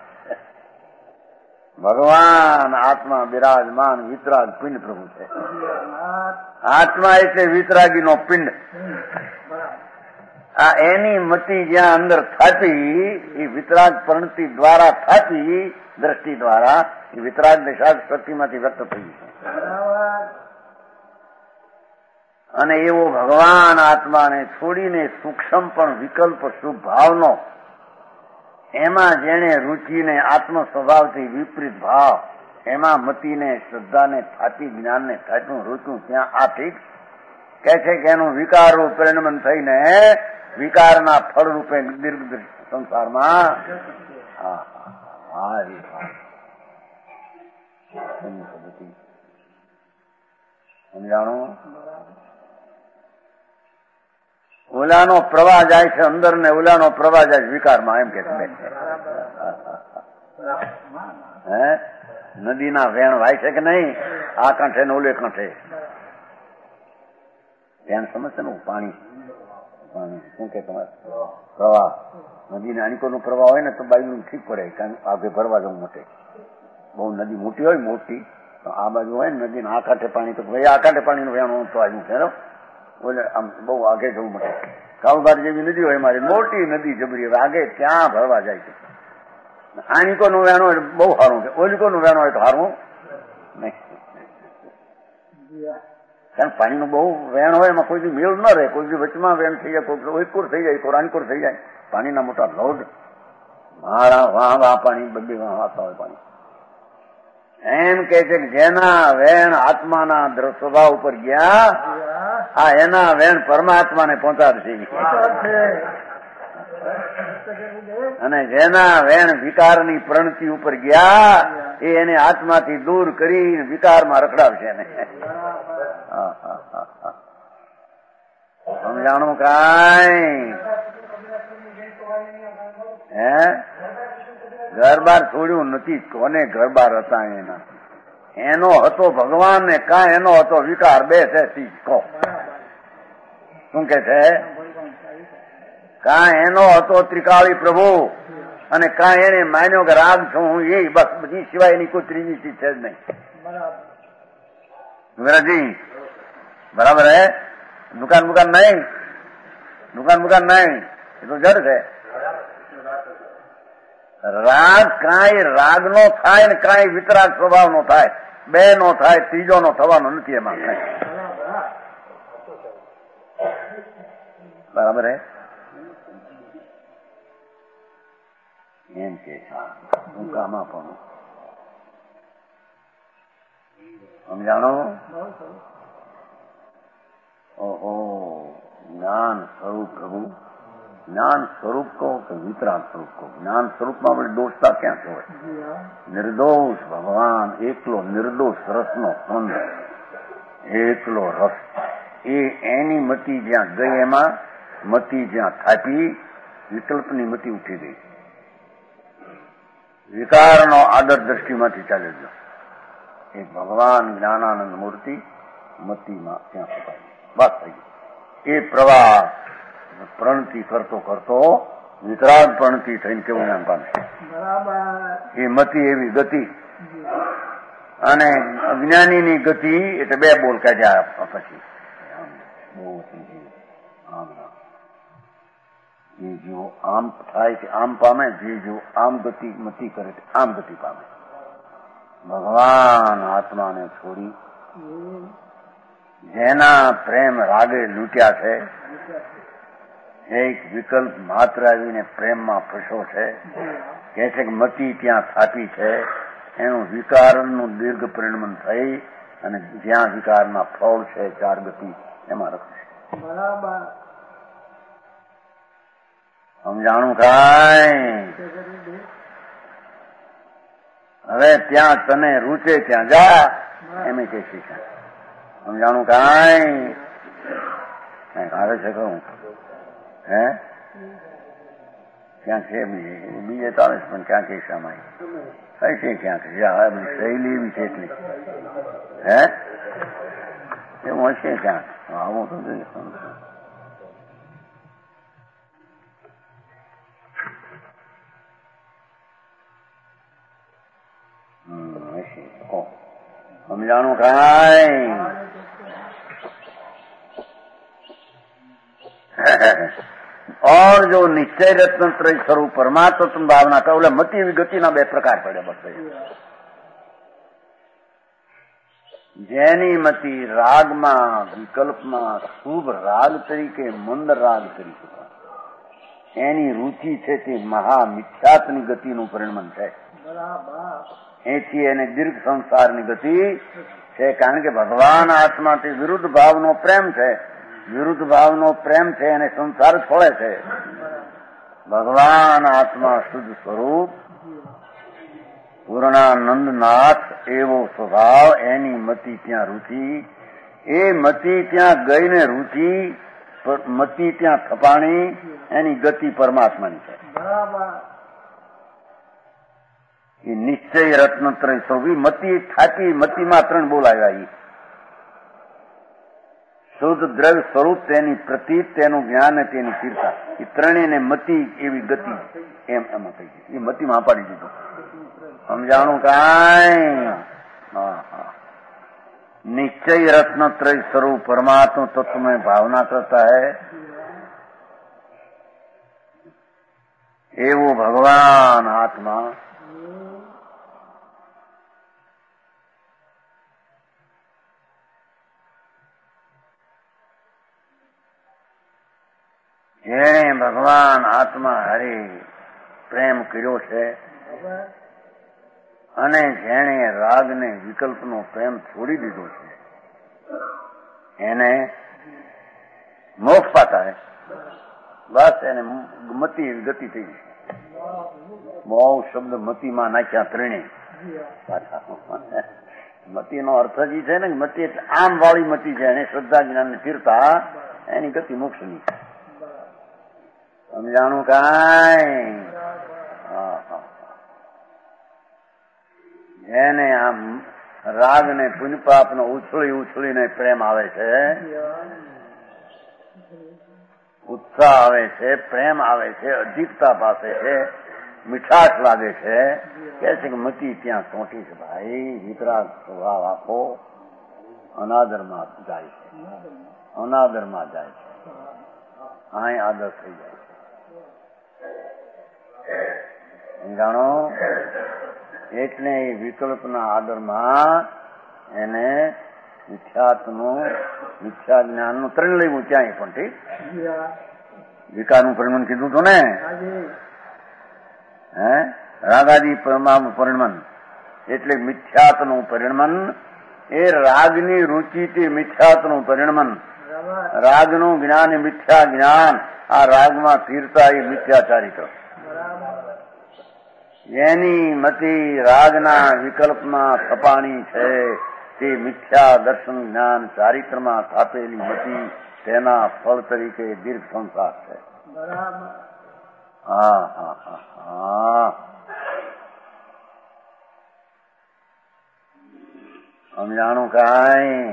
ભગવાન આત્મા બિરાજમાન વિતરાગ પિંડ પ્રભુ છે. આત્મા એટલે વિતરાગીનો પિંડ. આ એની મતિ જ્યાં અંદર થાપી એ વિતરાગ પ્રણતિ દ્વારા થાપી દ્રષ્ટિ દ્વારા એ વિતરાગ દિશા શક્તિમાંથી વ્યક્ત થઈ છે. અને એવો ભગવાન આત્માને છોડીને સૂક્ષ્મ પણ વિકલ્પ શુભ ભાવનો એમાં જેને રુચિને આત્મ સ્વભાવથી વિપરીત ભાવ એમાં મતીને શ્રદ્ધાને થાપી જ્ઞાનને થાપ્યું રૂચ્યું ત્યાં આ ઠીક કે છે કે એનું વિકારરૂપ પરિણમન થઈને વિકારના ફળ રૂપે દીર્ઘ સંસારમાં સમજાણું? ઓલાનો પ્રવાહ જાય છે અંદર ને ઓલાનો પ્રવાહ જાય છે વિકારમાં એમ કે હે નદીના વેણ વાય છે કે નહીં? આ કાંઠે ને ઓલે કાંઠે વેણ સમજશે ને? પાણી પાણી શું કે તમારે પ્રવાહ નદીને અણીકોનો પ્રવાહ હોય ને તો બાજુ ઠીક પડે કારણ આગે ભરવા જવું માટે. બહુ નદી મોટી હોય મોટી તો આ બાજુ હોય ને નદીને આ કાંઠે પાણી તો ભાઈ આ કાંઠે પાણીનું વેણ તો આવ્યું છે બોલે આમ બહુ આગે જવું મળે. કાળુબાર જેવી નદી હોય મારી મોટી નદી જબરી હવે આગે ત્યાં ભરવા જાય છે. આણીકોનું વેણ હોય બહુ સારું છે, ઓલિકોનું વેણ હોય તો સારું નહીં. કારણ પાણીનું બહુ વેણ હોય એમાં કોઈ મેળ ન રહે, કોઈ વચમાં વેણ થઈ જાય, કોઈ ઓઈકુર થઈ જાય, કોઈ રાણીકોર થઈ જાય. પાણીના મોટા લોડ મારા વાહ વાહ પાણી બબ્બે વાહ વાતા હોય પાણી. એમ કે છે કે જેના વેણ આત્માના સ્વભાવ ઉપર ગયા આ એના વેણ પરમાત્માને પહોંચાડશે. અને જેના વેણ વિકારની પ્રણતિ ઉપર ગયા એ એને આત્માથી દૂર કરી વિકારમાં રખડાવશે એને. સમજાણું કાંઈ? હે ઘર બાર છોડ્યું નથી. કોને ઘર બાર હતા એના? એનો હતો ભગવાન ને કાં એનો હતો વિકાર? બે છે કહો શું કે છે? કાં એનો હતો ત્રિકાળી પ્રભુ અને કાં એને માન્યો કે રાગ છું હું એ બસ, બધી સિવાય એની કોઈ ત્રીજી ચીજ છે જ નહીં. વિરાજી બરાબર હે? દુકાન બુકાન નહીં, દુકાન બુકાન નહીં, એ તો જડ છે. રાગ કાંઈ રાગ નો થાય ને કાંઈ વિતરાગ સ્વભાવ નો થાય, બે નો થાય, ત્રીજો નો થવાનો નથી એમાં કઈ. બરાબર હે? એમ કે ટૂંકામાં પણ સમજાણો? ઓહો જ્ઞાન સ્વરૂપ પ્રભુ. જ્ઞાન સ્વરૂપ કહો કે વિતરાગ સ્વરૂપ કહો, જ્ઞાન સ્વરૂપમાં આપણે દોષતા ક્યાં હોય? નિર્દોષ ભગવાન એકલો નિર્દોષ રસનો સ્કંદ, એકલો રસ. એ એની મતિ જ્યાં ગઈ એમાં મતિ જ્યાં થાપી વિકલ્પની મતિ ઉઠી ગઈ. વિકારનો આદર દ્રષ્ટિમાંથી ચાલ્યો ગયો. એ ભગવાન જ્ઞાનાનંદ મૂર્તિ મતિમાં ત્યાં સુકાય વાત થઈ ગઈ. એ પ્રવાહ પ્રણતિ કરતો કરતો વિતરાગ પ્રણતિ થઈને કેવું જ્ઞાન પામે. એ મતિ એવી ગતિ અને અજ્ઞાનીની ગતિ એટલે બે બોલ કાઢ્યા પછી જે જો આમ થાય છે આમ પામે, જે જો આમ ગતિ મતિ કરે છે આમ ગતિ પામે. ભગવાન આત્માને છોડી જેના પ્રેમ રાગે લૂંટ્યા છે, એક વિકલ્પ માત્ર આવીને પ્રેમમાં ફસ્યો છે, કે છે કે મતિ ત્યાં થાપી છે, એનું વિકારનું દીર્ઘ પરિણમન થઈ અને જ્યાં વિકારના ફળ છે ચાર ગતિ એમાં રખશે. સમજાણું કાંઈ? હવે ત્યાં તને રૂચે ત્યાં જા એમ કે શીખ્યા. સમજાણું કાંઈ? કઈક આવે છે કહું હે ક્યાંક છે બીજે બીજે તો આવે છે પણ ક્યાંક એ સમય કઈ છે ક્યાંક શૈલી એવી છે એટલી હે એવું હશે ક્યાંક આવું તો જોઈએ. સમજાણું કાંઈ? और जो निश्चय रत्न त्रय स्वरूप परमात्म भावना का बोले मति विगतिना બે પ્રકાર પડે. બસ જેની મતિ રાગમાં વિકલ્પમાં શુભ રાગ તરીકે મંદ રાગ તરીકે એની રુચિ છે તે મહા મિથ્યાત્વની ગતિનું પરિણમન છે. એથી એને દીર્ઘ સંસારની ગતિ છે. કારણ કે ભગવાન આત્માથી વિરુદ્ધ ભાવનો પ્રેમ છે. વિરુદ્ધ ભાવનો પ્રેમ છે અને સંસાર છોડે છે. ભગવાન આત્મા શુદ્ધ સ્વરૂપ પૂર્ણાનંદનાથ એવો સ્વભાવ એની મતિ ત્યાં રુચિ એ મતિ ત્યાં ગઈને રુચિ મતિ ત્યાં થપાણી એની ગતિ પરમાત્માની છે. એ નિશ્ચય રત્નત્રય સ્વરૂપ મતિ થાકી મતિમાં ત્રણ બોલાવ્યા. શુદ્ધ દ્રવ્ય સ્વરૂપ તેની પ્રતીત તેનું જ્ઞાન તેની તીર્થા એ ત્રણેયને મતિ એવી ગતિ એમ એમાં થઈ ગઈ. એ મતિમાં પાડી દીધું. સમજાણું કાંઈ? હા હા निश्चय रत्न त्रय स्वरूप परमात्मा तत्व में भावना करता है एवं भगवान आत्मा जेने भगवान आत्मा हरे प्रेम कर्यो छे અને જેણે રાગને વિકલ્પનો પ્રેમ છોડી દીધો છે એને મોક્ષ પાતા હે. બસ એને મતિ ગતિ થઈ ગઈ. બહુ શબ્દ મતિમાં નાખ્યા ત્રણે પાછા. મતિનો અર્થ જ છે ને મતિ એટલે આમ વાળી મતિ છે એને શ્રદ્ધા જ્ઞાન ને તીર્થા એની ગતિ મોક્ષની. સમજાણું કાંઈ? હા હા એને આમ રાગ ને પુણ્યપાપ નો ઉછળી ઉછળીને પ્રેમ આવે છે, ઉત્સાહ આવે છે, પ્રેમ આવે છે, અધિકતા પાસે છે, મીઠાશ લાગે છે. કે છે કે મતિ ત્યાં ચોંટી છે ભાઈ. વિતરાગ સ્વભાવ આખો અનાદરમાં જાય છે, અનાદરમાં જાય છે. અહીં આદર થઈ જાય છે. જાણો એટલે એ વિકલ્પના આદરમાં એને મિથ્યાત્વનું મિથ્યા જ્ઞાનનું ત્રણ લેવું ક્યાંય પણ ઠીક. વિકારનું પરિણમન કીધું હતું ને હે રાગાદી પરિણમન એટલે મિથ્યાત્વનું પરિણમન. એ રાગની રુચિથી મિથ્યાત્વનું પરિણમન. રાગનું જ્ઞાન એ મિથ્યા જ્ઞાન. આ રાગમાં સ્થિરતા એ મિથ્યા ચારિત્ર. જેની મતિ રાગના વિકલ્પમાં થપાણી છે તે મિથ્યા દર્શન જ્ઞાન ચારિત્રમાં સ્થાપેલી મતિ તેના ફળ તરીકે દીર્ઘ સંસાર છે. હા હા હા હા સમજાણું કાંઈ?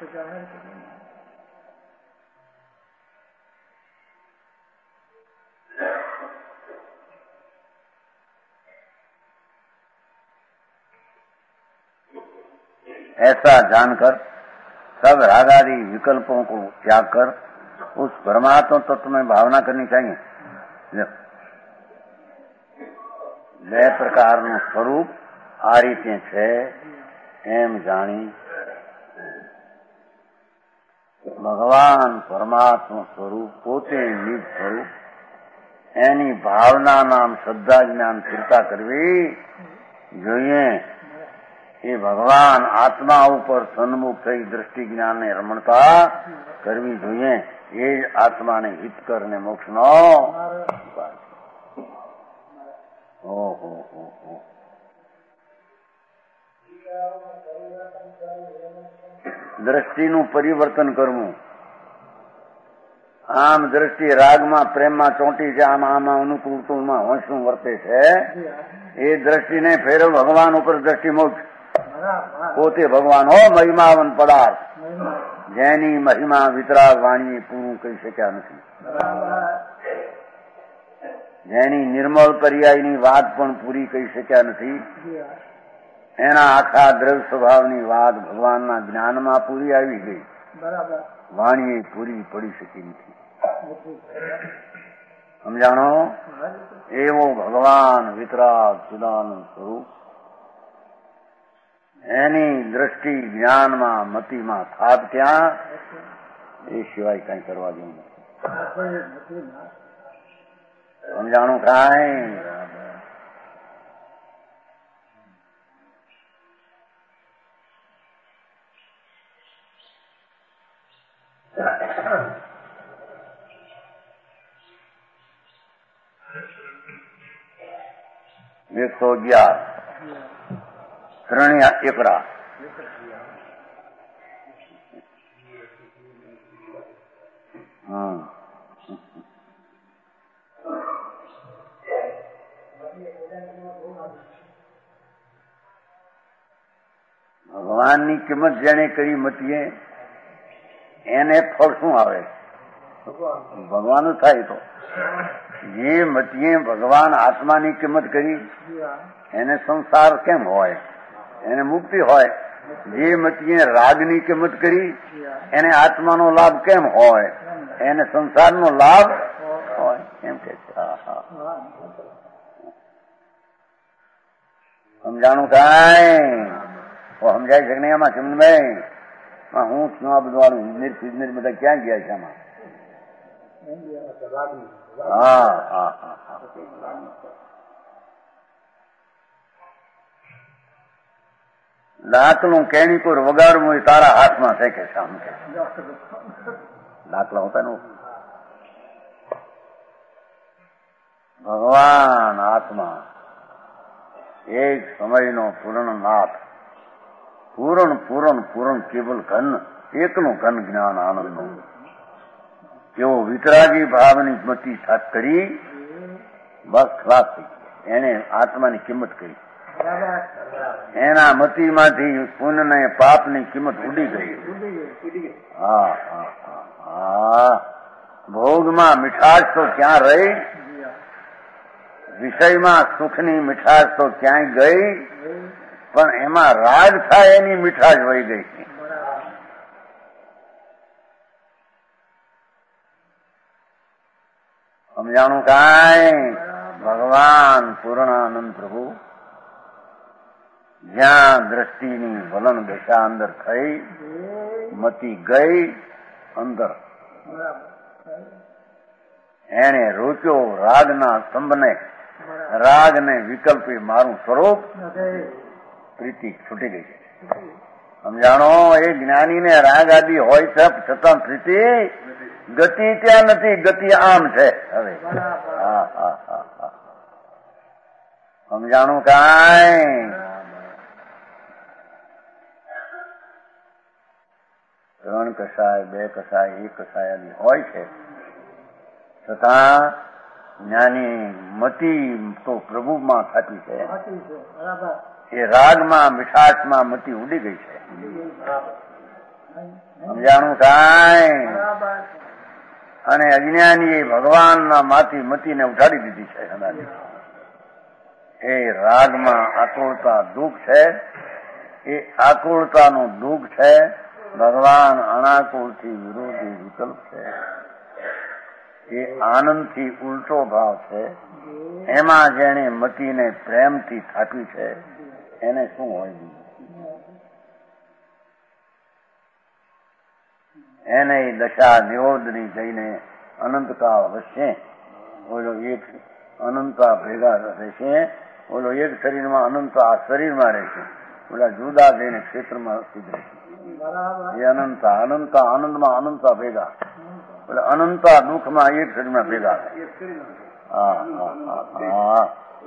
ऐसा जानकर सब रागादि विकल्पों को त्याग कर उस परमात्मा तत्व में भावना करनी चाहिए. બે પ્રકારનું સ્વરૂપ આ રીતે છે એમ જાણી ભગવાન પરમાત્મા સ્વરૂપ પોતે નિજ સ્વરૂપ એની ભાવના નામ શ્રદ્ધા જ્ઞાન સ્થિરતા કરવી જોઈએ. એ ભગવાન આત્મા ઉપર સન્મુખ થઈ દ્રષ્ટિ જ્ઞાન ને રમણતા કરવી જોઈએ. એ જ આત્માને હિતકર ને મોક્ષનો ઉપાય. ઓહો હો હો. દ્રષ્ટિનું પરિવર્તન કરવું. આમ દ્રષ્ટિ રાગમાં પ્રેમમાં ચોંટી છે, આમ આમાં અનુકૂળમાં હોંશું વર્તે છે. એ દ્રષ્ટિને ફેરવ ભગવાન ઉપર દ્રષ્ટિ મોક્ષ. પોતે ભગવાન હો મહિમાવન પદાર્થ, જેની મહિમા વિતરાગ વાણી પૂરું કહી શક્યા નથી, જેની નિર્મળ પર્યાયની વાત પણ પૂરી કહી શક્યા નથી, એના આખા દ્રવ્ય સ્વભાવની વાત ભગવાનના જ્ઞાનમાં પૂરી આવી ગઈ, વાણી પૂરી પડી શકી નથી. સમજાણો? એવો ભગવાન વિતરાગ ચિદાનંદ સ્વરૂપ, એની દ્રષ્ટિ જ્ઞાનમાં મતિમાં થાપ ત્યાં, એ સિવાય કઈ કરવા જેવું નથી. સમજાણું કાંઈ? એકસો અગિયાર ત્રણ એકડા. હમ ભગવાનની કિંમત જેને કરી મતીએ એને ફળ શું આવે? ભગવાન થાય. તો જે મતીએ ભગવાન આત્માની કિંમત કરી એને સંસાર કેમ હોય? એને મુક્તિ હોય. જે મતીએ રાગની કિંમત કરી એને આત્માનો લાભ કેમ હોય? એને સંસારનો લાભ હોય. એમ કે છે. સમજાણું કાંઈ? સમજાય છે નહીં આમાં? ચમનભાઈ હું શું આ બધું ઇજનેર ફિજનેર બધા ક્યાં ગયા છે આમાં? હા હા હા. દાખલું કેણીપુર વગાડવું એ તારા હાથમાં છે કે શામ કે દાખલા હોતા ને. ભગવાન આત્મા એક સમયનો પૂર્ણ નાથ, પૂરણ પૂરણ પૂરણ કેવલ ઘન, એકનું ઘન જ્ઞાન આનંદનું, કેવો વિતરાગી ભાવની મતિ સાત કરી બસ ખલાસ થઈ. એને આત્માની કિંમત કરી. એના મતીમાંથી પુણ્ય ને પાપની કિંમત ઉડી ગઈ. હા હા હા. ભોગમાં મીઠાશ તો ક્યાં રહી, વિષયમાં સુખની મીઠાશ તો ક્યાંય ગઈ, પણ એમાં રાગ થાય એની મીઠાશ વહી ગઈ. સમજાણું કાંઈ? ભગવાન પૂર્ણાનંદ પ્રભુ જ્યાં દ્રષ્ટિની વલણ દશા અંદર થઈ, મતી ગઈ અંદર, એને રોક્યો રાગના સ્તંભને. રાગને વિકલ્પી મારું સ્વરૂપ પ્રીતિ છૂટી ગઈ છે. સમજાણો? એ જ્ઞાનીને રાગ આદિ હોય છે છતાં પ્રીતિ ગતિ ત્યાં નથી, ગતિ આમ છે. હવે હા હા હા હા. સમજાણું કાંઈ? ત્રણ કસાય, બે કસાય, એક કસાય આદિ હોય છે છતાં જ્ઞાની મતી તો પ્રભુમાં થતી છે. એ રાગમાં મીઠાશમાં મતી ઉડી ગઈ છે. સમજાણું કાંઈ? અને અજ્ઞાનીએ ભગવાનના માંથી મતીને ઉઠાડી દીધી છે. એ રાગમાં આકુળતા દુઃખ છે. એ આકુળતાનું દુઃખ છે. ભગવાન અનાકુળથી વિરોધી વિકલ્પ છે. એ આનંદથી ઉલટો ભાવ છે. એમાં જેને મતીને પ્રેમથી થાકી છે એને શું હોય? એને દશા નિરોધની જઈને અનંતકાળ વચ્ચે ઓલો એક અનંતા ભેગા રહેશે. ઓલો એક શરીરમાં અનંત આ શરીરમાં રહેશે, ઓલા જુદા જઈને ક્ષેત્રમાં સ્થિત રહેશે. એ અનંતા અનંતા આનંદમાં અનંતા ભેગા. એટલે અનંતા દુઃખમાં એક શરીરમાં ભેગા થાય. હા હા હા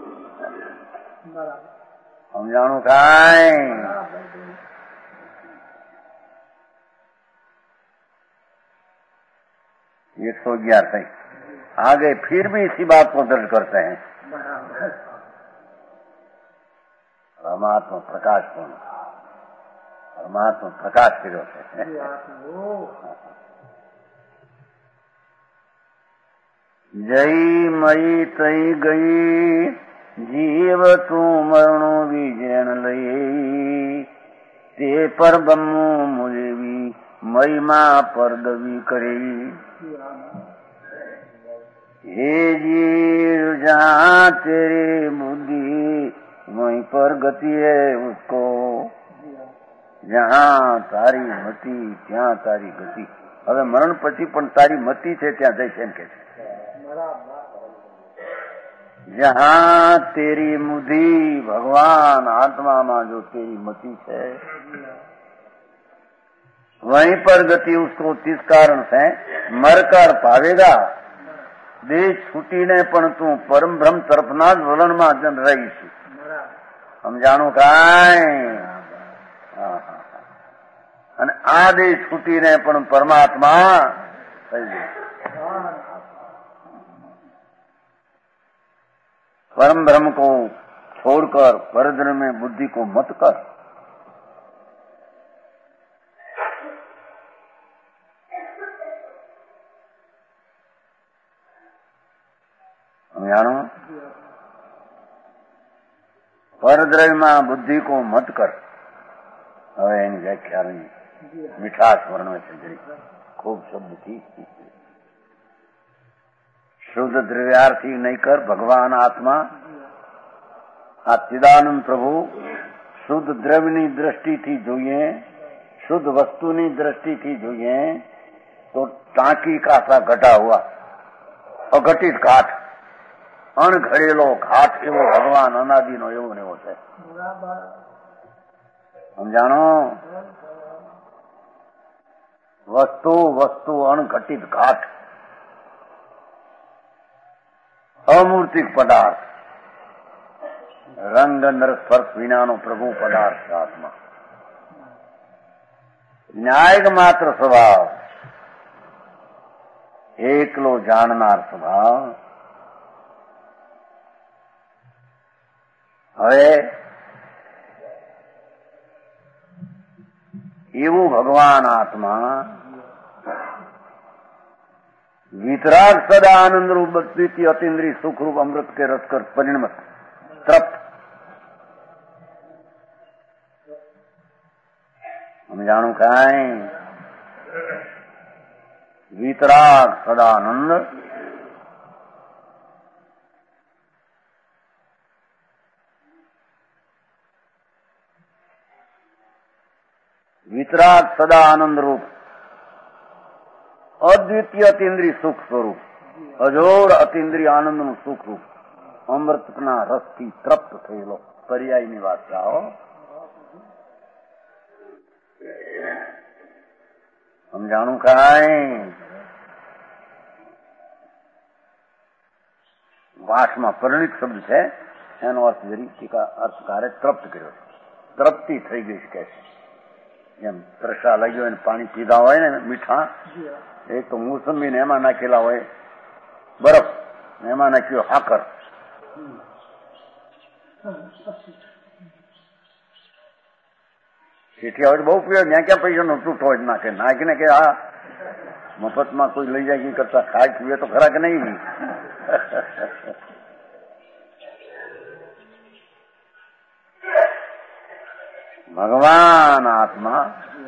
સમજાણું કાંઈ? एक सौ ग्यारह तक आगे फिर भी इसी बात को दर्ज करते हैं. परमात्मा प्रकाश कौन? परमात्मा प्रकाश के होते हैं. जई मई तई गई जीव तू मरणो विजन लई ते पर ब्रह्मो मुझे भी महिमा परदवी करे. हे जीव जहाँ तेरी बुद्धि वहीं पर गति है उसको, जहाँ तारी मति ત્યાં તારી ગતિ. હવે મરણ પછી પણ તારી મતિ છે ત્યાં જઈશ એમ કે છે. जहाँ तेरी मुधि भगवान आत्मा में जो तेरी मति है वहीं पर गति उसको किस कारण से मरकर पावेगा. देह छूटीने पण तू परम ब्रह्म तरफना ज वलणમાં જન રહીશ. સમજાણું કાંઈ? અને આ દેહ છૂટીને પણ પરમાત્મા થઈ ગયો. परम ब्रह्म को छोड़कर परब्रह्म में बुद्धि को मत कर. जानो परद्रव्य में बुद्धि को मत कर. હવે એની વ્યાખ્યા નહીં. મીઠાશ વર્ણવે છે જરી ખૂબ શબ્દથી. શુદ્ધ દ્રવ્યાર્થી નહીં કર. ભગવાન આત્મા આ ચિદાનંદ પ્રભુ શુદ્ધ દ્રવ્યની દ્રષ્ટિથી જોઈએ, શુદ્ધ વસ્તુની દ્રષ્ટિથી જોઈએ તો ટાંકી કાસા ઘટા હુआ. અઘટિત ઘાટ, અણઘડેલો ઘાટ એવો ભગવાન અનાદિનો એવો ને એવો છે. સમજાણો? વસ્તુ વસ્તુ અણઘટિત ઘાટ, અમૂર્તિક પદાર્થ, રંગ અંદર સ્પર્શ વિનાનો પ્રભુ પદાર્થ આત્મા. ન્યાયક માત્ર સ્વભાવ, એકલો જાણનાર સ્વભાવ. હવે એવું ભગવાન આત્મા वितराग सदा आनंद रूप द्वितीय अतीन्द्रिय सुख रूप अमृत के रस कर परिणमत तृप्त. हम जानो कांई? वितराग सदानंद वितराग सदा आनंद रूप अद्वितीय अतीन्द्रिय सुख स्वरूप, अजोड़ अतीन्द्रिय आनंद નું સુખ રૂપ અમૃતના રસથી તૃપ્ત થયેલો પર્યાયની વાત જાઓ. સમજાણું કાંઈ? વાસમાં પરિણિત શબ્દ છે એનો અર્થ જરી ટીકા અર્થકારે તૃપ્ત કર્યો. તૃપ્તિ થઈ ગઈ છે કે એમ તરસા લાગ્યો એને પાણી પીધા હોય ને મીઠા, એક તો મોસંબી ને એમાં નાખેલા હોય બરફ, એમાં નાખ્યો સાકર. શેઠિયા હોય બહુ પીવે, ત્યાં ક્યાં પૈસાનો તૂટો હોય નાખે નાખીને કે આ મફતમાં કોઈ લઈ જાય કરતા ખાય પીવે તો ખરા કે નહીં. ભગવાન આત્મા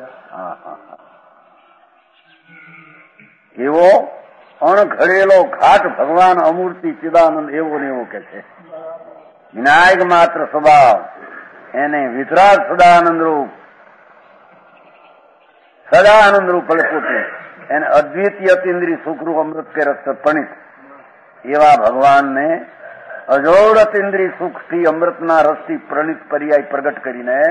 એવો અણઘડેલો ઘાટ ભગવાન અમૂર્તિ ચિદાનંદ એવો ને એવો કે છે. વિનાયક માત્ર સ્વભાવ એને વિતરાગ સદાનંદ રૂપ, સદાનંદ રૂપ ફલપોતી એને અદ્વિતીય અતીન્દ્રિય સુખરૂપ અમૃત કે રસ પરિણિત એવા ભગવાનને અજોડ અતીન્દ્રિય સુખથી અમૃતના રસથી પ્રણિત પર્યાય પ્રગટ કરીને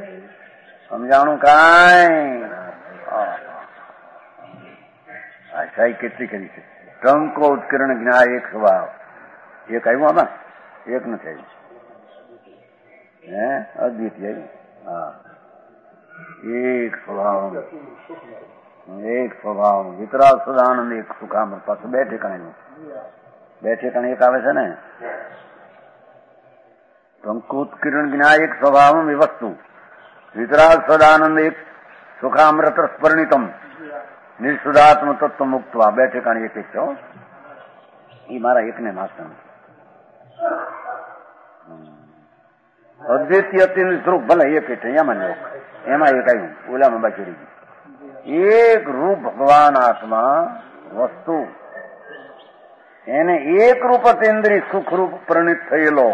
સમજાણું કાંઈ? સાઈ કેટલી કરી છે. ટંકો ઉત્કીર્ણ જ્ઞાન એક સ્વભાવ, એક આવ્યું આમાં, એક નથી આવ્યું, હે અદ્વિતીય આવ્યું. હા, એક સ્વભાવ, એક સ્વભાવ, વિતરાગ સદાનંદ એક સુખામ. પાછું બે ઠેકાણે, બે ઠેકાણે એક આવે છે ને. ટંકોત્કીર્ણ જ્ઞાન એક સ્વભાવ વિવસ્તુ, વિતરાગ સદાનંદ એક સુખામૃત સ્પર્ણિતમ, નિઃશુદ્ધાત્મ તત્વ મુક્તવા. બે ઠેકાણે એક એક છે. એ મારા એકને માત્ર અદ્વિતીય અતિનું સ્વરૂપ ભલે એક એટલે એમાં એક, એમાં એક આવ્યું, ઓલામાં બાકી રહી ગયું. એક રૂપ ભગવાન આત્મા વસ્તુ, એને એક રૂપ અતિન્દ્રિય સુખરૂપ પરિણિત થયેલો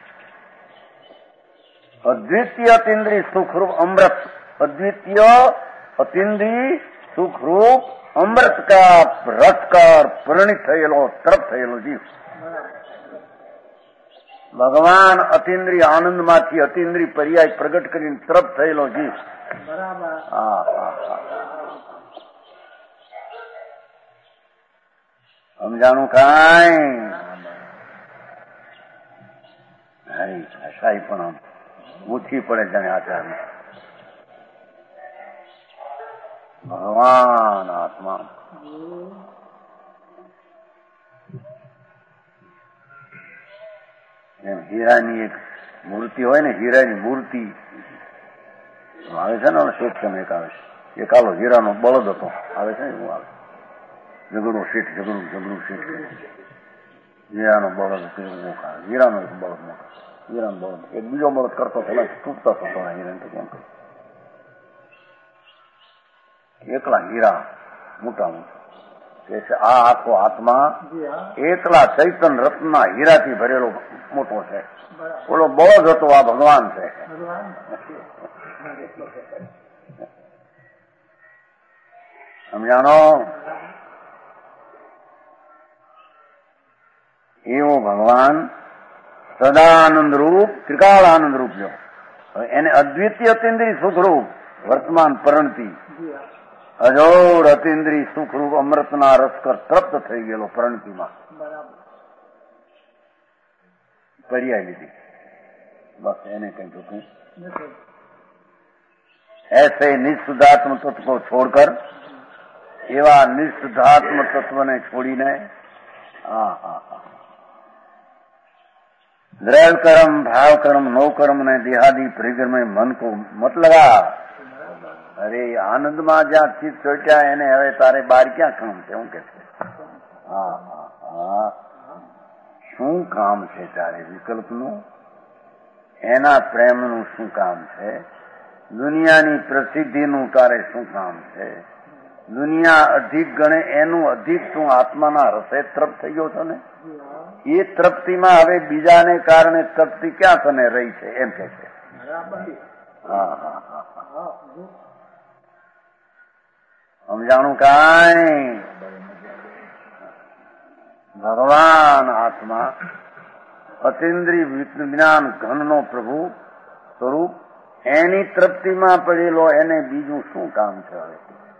અદ્વિતીય અતિન્દ્રિય સુખરૂપ અમૃત, અદ્વિતીય અતિન્દ્રિય સુખરૂપ અમૃત કા રસકાર પરિણિત થયેલો તરફ થયેલો જીવ. ભગવાન અતિન્દ્રિય આનંદમાંથી અતિન્દ્રિય પર્યાય પ્રગટ કરીને તરફ થયેલો જીવ. હા હા હા, સમજાણું કાંઈ? હરી ભાષાઈ પણ ઓછી પડે જાણે આચાર્ય. ભગવાન આત્મા એમ હીરાની એક મૂર્તિ હોય ને, હીરાની મૂર્તિ આવે છે ને, શેઠ એક આવે છે, એક આલો હીરાનો બળદ હતો આવે છે ને, એવું આવે ઝઘડું શેઠ, ઝઘડું ઝઘડું શેઠ, હીરાનો બળદ, હીરાનો એક બળદ મોટો, હીરાનો બળદ એક બીજો બળદ કરતો પેલા તૂટતો હતો હીરા તો કેમ એકલા હીરા મોટા મોટા કે છે. આ આખો આત્મા એકલા ચૈતન રત્નના હીરાથી ભરેલો મોટો છે. ઓલો બળદ હતો, આ ભગવાન છે. સમજાણો? એવો ભગવાન સદાનંદ રૂપ, ત્રિકાળ આનંદ રૂપ જો. એને અદ્વિતીય અતિન્દ્રિય સુખરૂપ વર્તમાન પરણતી અજોડ અતિન્દ્રિય સુખરૂપ અમૃતના રસકર તૃપ્ત થઈ ગયેલો પરણતીમાં પર્યાય લીધી. બસ એને કઈ જોતું. ऐसे निःशुद्धात्म तत्व को छोड़कर एवं निःशुद्धात्म तत्व ने छोड़ीने हाँ हाँ हाँ द्रव्य कर्म, भाव कर्म, नो कर्म ने देहादि परिग्रह में मन को मत लगा. अरे आनंद में ज्યાં ચિત્ત ચોટ્યા એને હવે તારે બહાર ક્યાં કામ છે? હું કે છે હા હા હા શું કામ છે તારે વિકલ્પનું? એના પ્રેમનું શું કામ છે? દુનિયાની પ્રસિદ્ધિનું તારે શું કામ છે? દુનિયા અધિક ગણે એનું અધિક તું આત્માના રસે તૃપ્ત થઈ ગયો છો ને. એ તૃપ્તિમાં હવે બીજાને કારણે તૃપ્તિ ક્યાં તને રહી છે એમ કે છે. હા હા હા, સમજાણું કાંઈ? ભગવાન આત્મા અતિન્દ્રિય વિજ્ઞાન ઘનનો પ્રભુ સ્વરૂપ એની તૃપ્તિમાં પડેલો એને બીજું શું કામ છે? હવે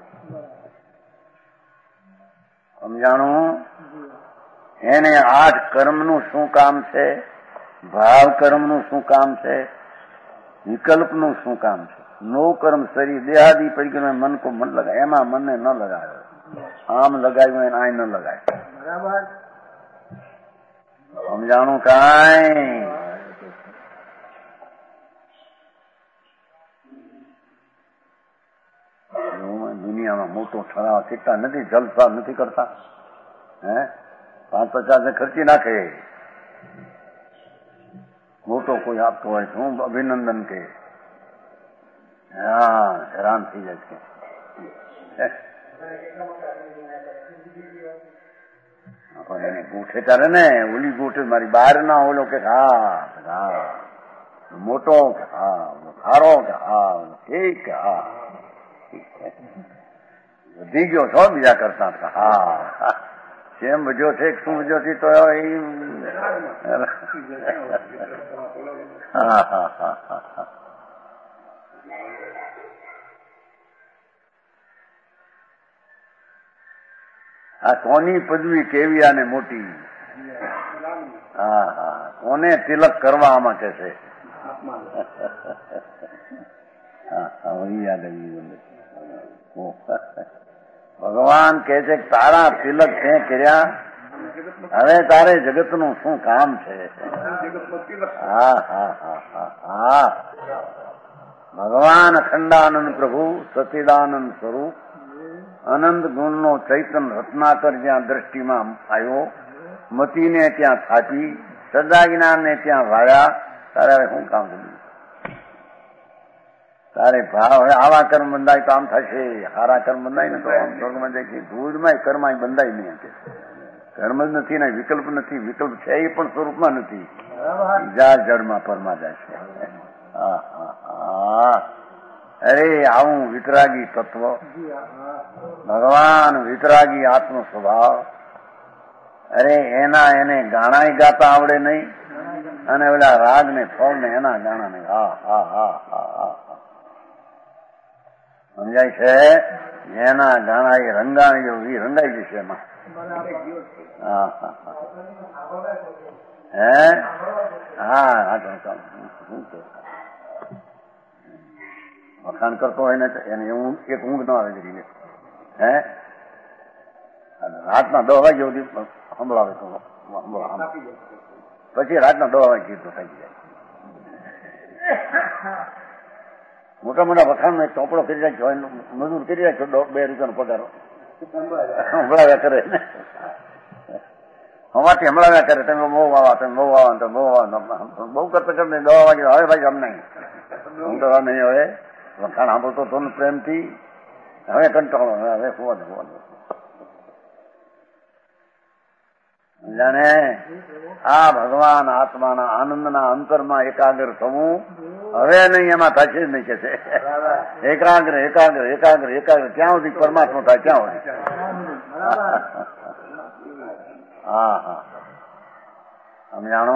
સમજાણું? એને આઠ કર્મનું શું કામ છે? ભાવ કર્મનું શું કામ છે? વિકલ્પનું શું કામ છે? નો કર્મ શરીર દેહાદી પરિક્રમ મન કો મન લગાય, એમાં મનને ન લગાવ્યો. આમ લગાવ્યું એને આ ન લગાય. બરાબર? સમજાણું કાંઈ? દુનિયામાં મોટો ઠરાવ કેટલા નથી, જલસા નથી કરતા. હે પાંચ પચાસ ને ખર્ચી નાખે. મોટો કોઈ આપતો હોય તો હું અભિનંદન કે હા હેરાન થઈ જાય છે. પણ એને ગોઠે તારે ને ઓલી ગોઠે મારી બહાર ના ઓલો કે હા હા મોટો કે હા ખારો કે હા ઠીક કે હા વધી ગયો છો બીજા કરતા હા કેમ વધ્યો છે શું વધ્યો છે તો હા હા હા હા આ કોની પદવી કેવી અને મોટી. હા હા, કોને તિલક કરવા આમાં કે છે. ભગવાન કે છે તારા તિલક છે કર્યા, હવે તારે જગત નું શું કામ છે. હા હા હા હા હા. ભગવાન અખંડાનંદ પ્રભુ સચિદાનંદ સ્વરૂપ અનંત ગુણ નો ચૈતન રત્નાકર જ્યાં દ્રષ્ટિમાં આવ્યો, મતીને ત્યાં થાપી, સદા જ્ઞાન ને ત્યાં વાળ્યા, તારે શું કામ થયું. તારે ભાવ હવે આવા કર્મ બંધાય તો આમ થશે, હારા કર્મ બંધાય ને તો આમ સ્વર્ગમાં જાય છે. ભૂજમાં કર્મ બંધાય નહીં. કર્મ જ નથી ને વિકલ્પ નથી, વિકલ્પ છે એ પણ સ્વરૂપમાં નથી, જા જળમાં પરમાં જાય છે. અરે આવું વિતરાગી તત્વ, ભગવાન વિતરાગી આત્મ સ્વભાવ. અરે એના એને ગાણાય ગાતા આવડે નહીં, અને પેલા રાગ ને ફળ ને એના ગાણા નહીં. હા હા હા હા હા સમજાય છે. એના ગાણા એ રંગાણી એ રંગાઈ જશે એમાં. હા હા હે હા હા વખાણ કરતો હોય ને એને એવું એક ઊંઘ ન આવે જરી. હે રાતના દસ વાગ્યા સુધી સંભળાવે તો પછી રાતના દસ વાગે ગીતો થઈ જાય. મોટા મોટા વખાણ નો એક ચોપડો કરી રાખ્યો, મજૂર કરી રાખ્યો, બે રૂપિયાનો પગાર સંભળાવ્યા કરે. હવાથી હમણાવ્યા કરે, તમે બહુ વાવા, તમે બહુ વાવા, તમે બહુ વાવા, બહુ કરતા કરતા દવા વાગે હવે ભાઈ આમ નહીં, હું તો નહીં હવે વખાણ સાંભળતો તો પ્રેમથી, હવે કંટાળો, હવે હોવા દે હોવા દે. જાણે આ ભગવાન આત્માના આનંદના અંતરમાં એકાગ્ર થવું હવે નહીં, એમાં થશે જ નહીં કે છે. એકાગ્ર એકાગ્ર એકાગ્ર એકાગ્ર ક્યાં સુધી પરમાત્મા થાય ક્યાં સુધી. હા હા સમજાણો.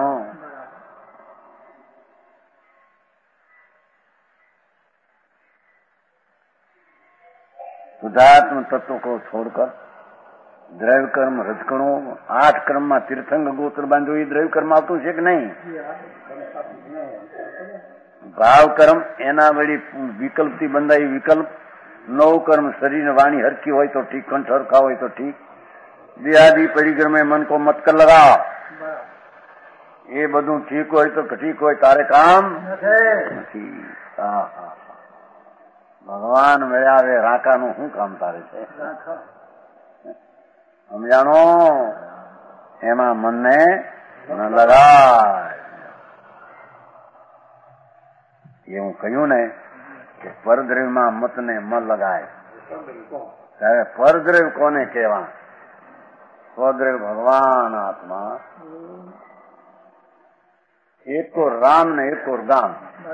શુદ્ધાત્મ तत्व को छोड़कर દ્રવ્ય કર્મ રજકણો, આઠ કર્મમાં તીર્થંગ ગોત્ર બાંધ્યો, એ દ્રવ્ય કર્મ આવતું છે કે નહીં. ભાવ કર્મ એના વળી વિકલ્પથી બંધાય વિકલ્પ. નવ કર્મ શરીર વાણી હરકી હોય તો ઠીક, કંઠ હરખા હોય તો ઠીક. દેહાદિ પરિક્રમે મન કો મત કર લગા, એ બધું ઠીક હોય તો ઠીક હોય, તારે કામ નથી. હા હા ભગવાન મળ્યા હવે રાકાનું શું કામ તારે છે. સમજાણો. એમાં મનને ન લગાય. એવું કહ્યું ને કે પરદ્રવ્યમાં મતને મ લગાય. ત્યારે પરદ્રવ્ય કોને કહેવા? સ્વદ્રવ્ય ભગવાન આત્મા. એકો રામ ને એકો ગામ.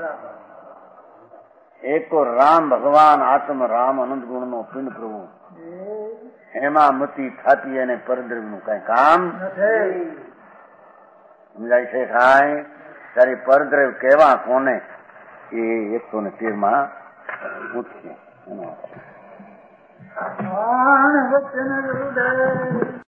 એકો રામ ભગવાન આત્મ રામ અનંત ગુણ નો પિંડ પ્રભુ. એમાં મતી થાતી અને પરદ્રવ્ય નું કઈ કામ સમજાય છે. કાંઈ તારી પરદ્રવ્ય કેવા કોને એ એકસો ને તેર માં પૂછશે.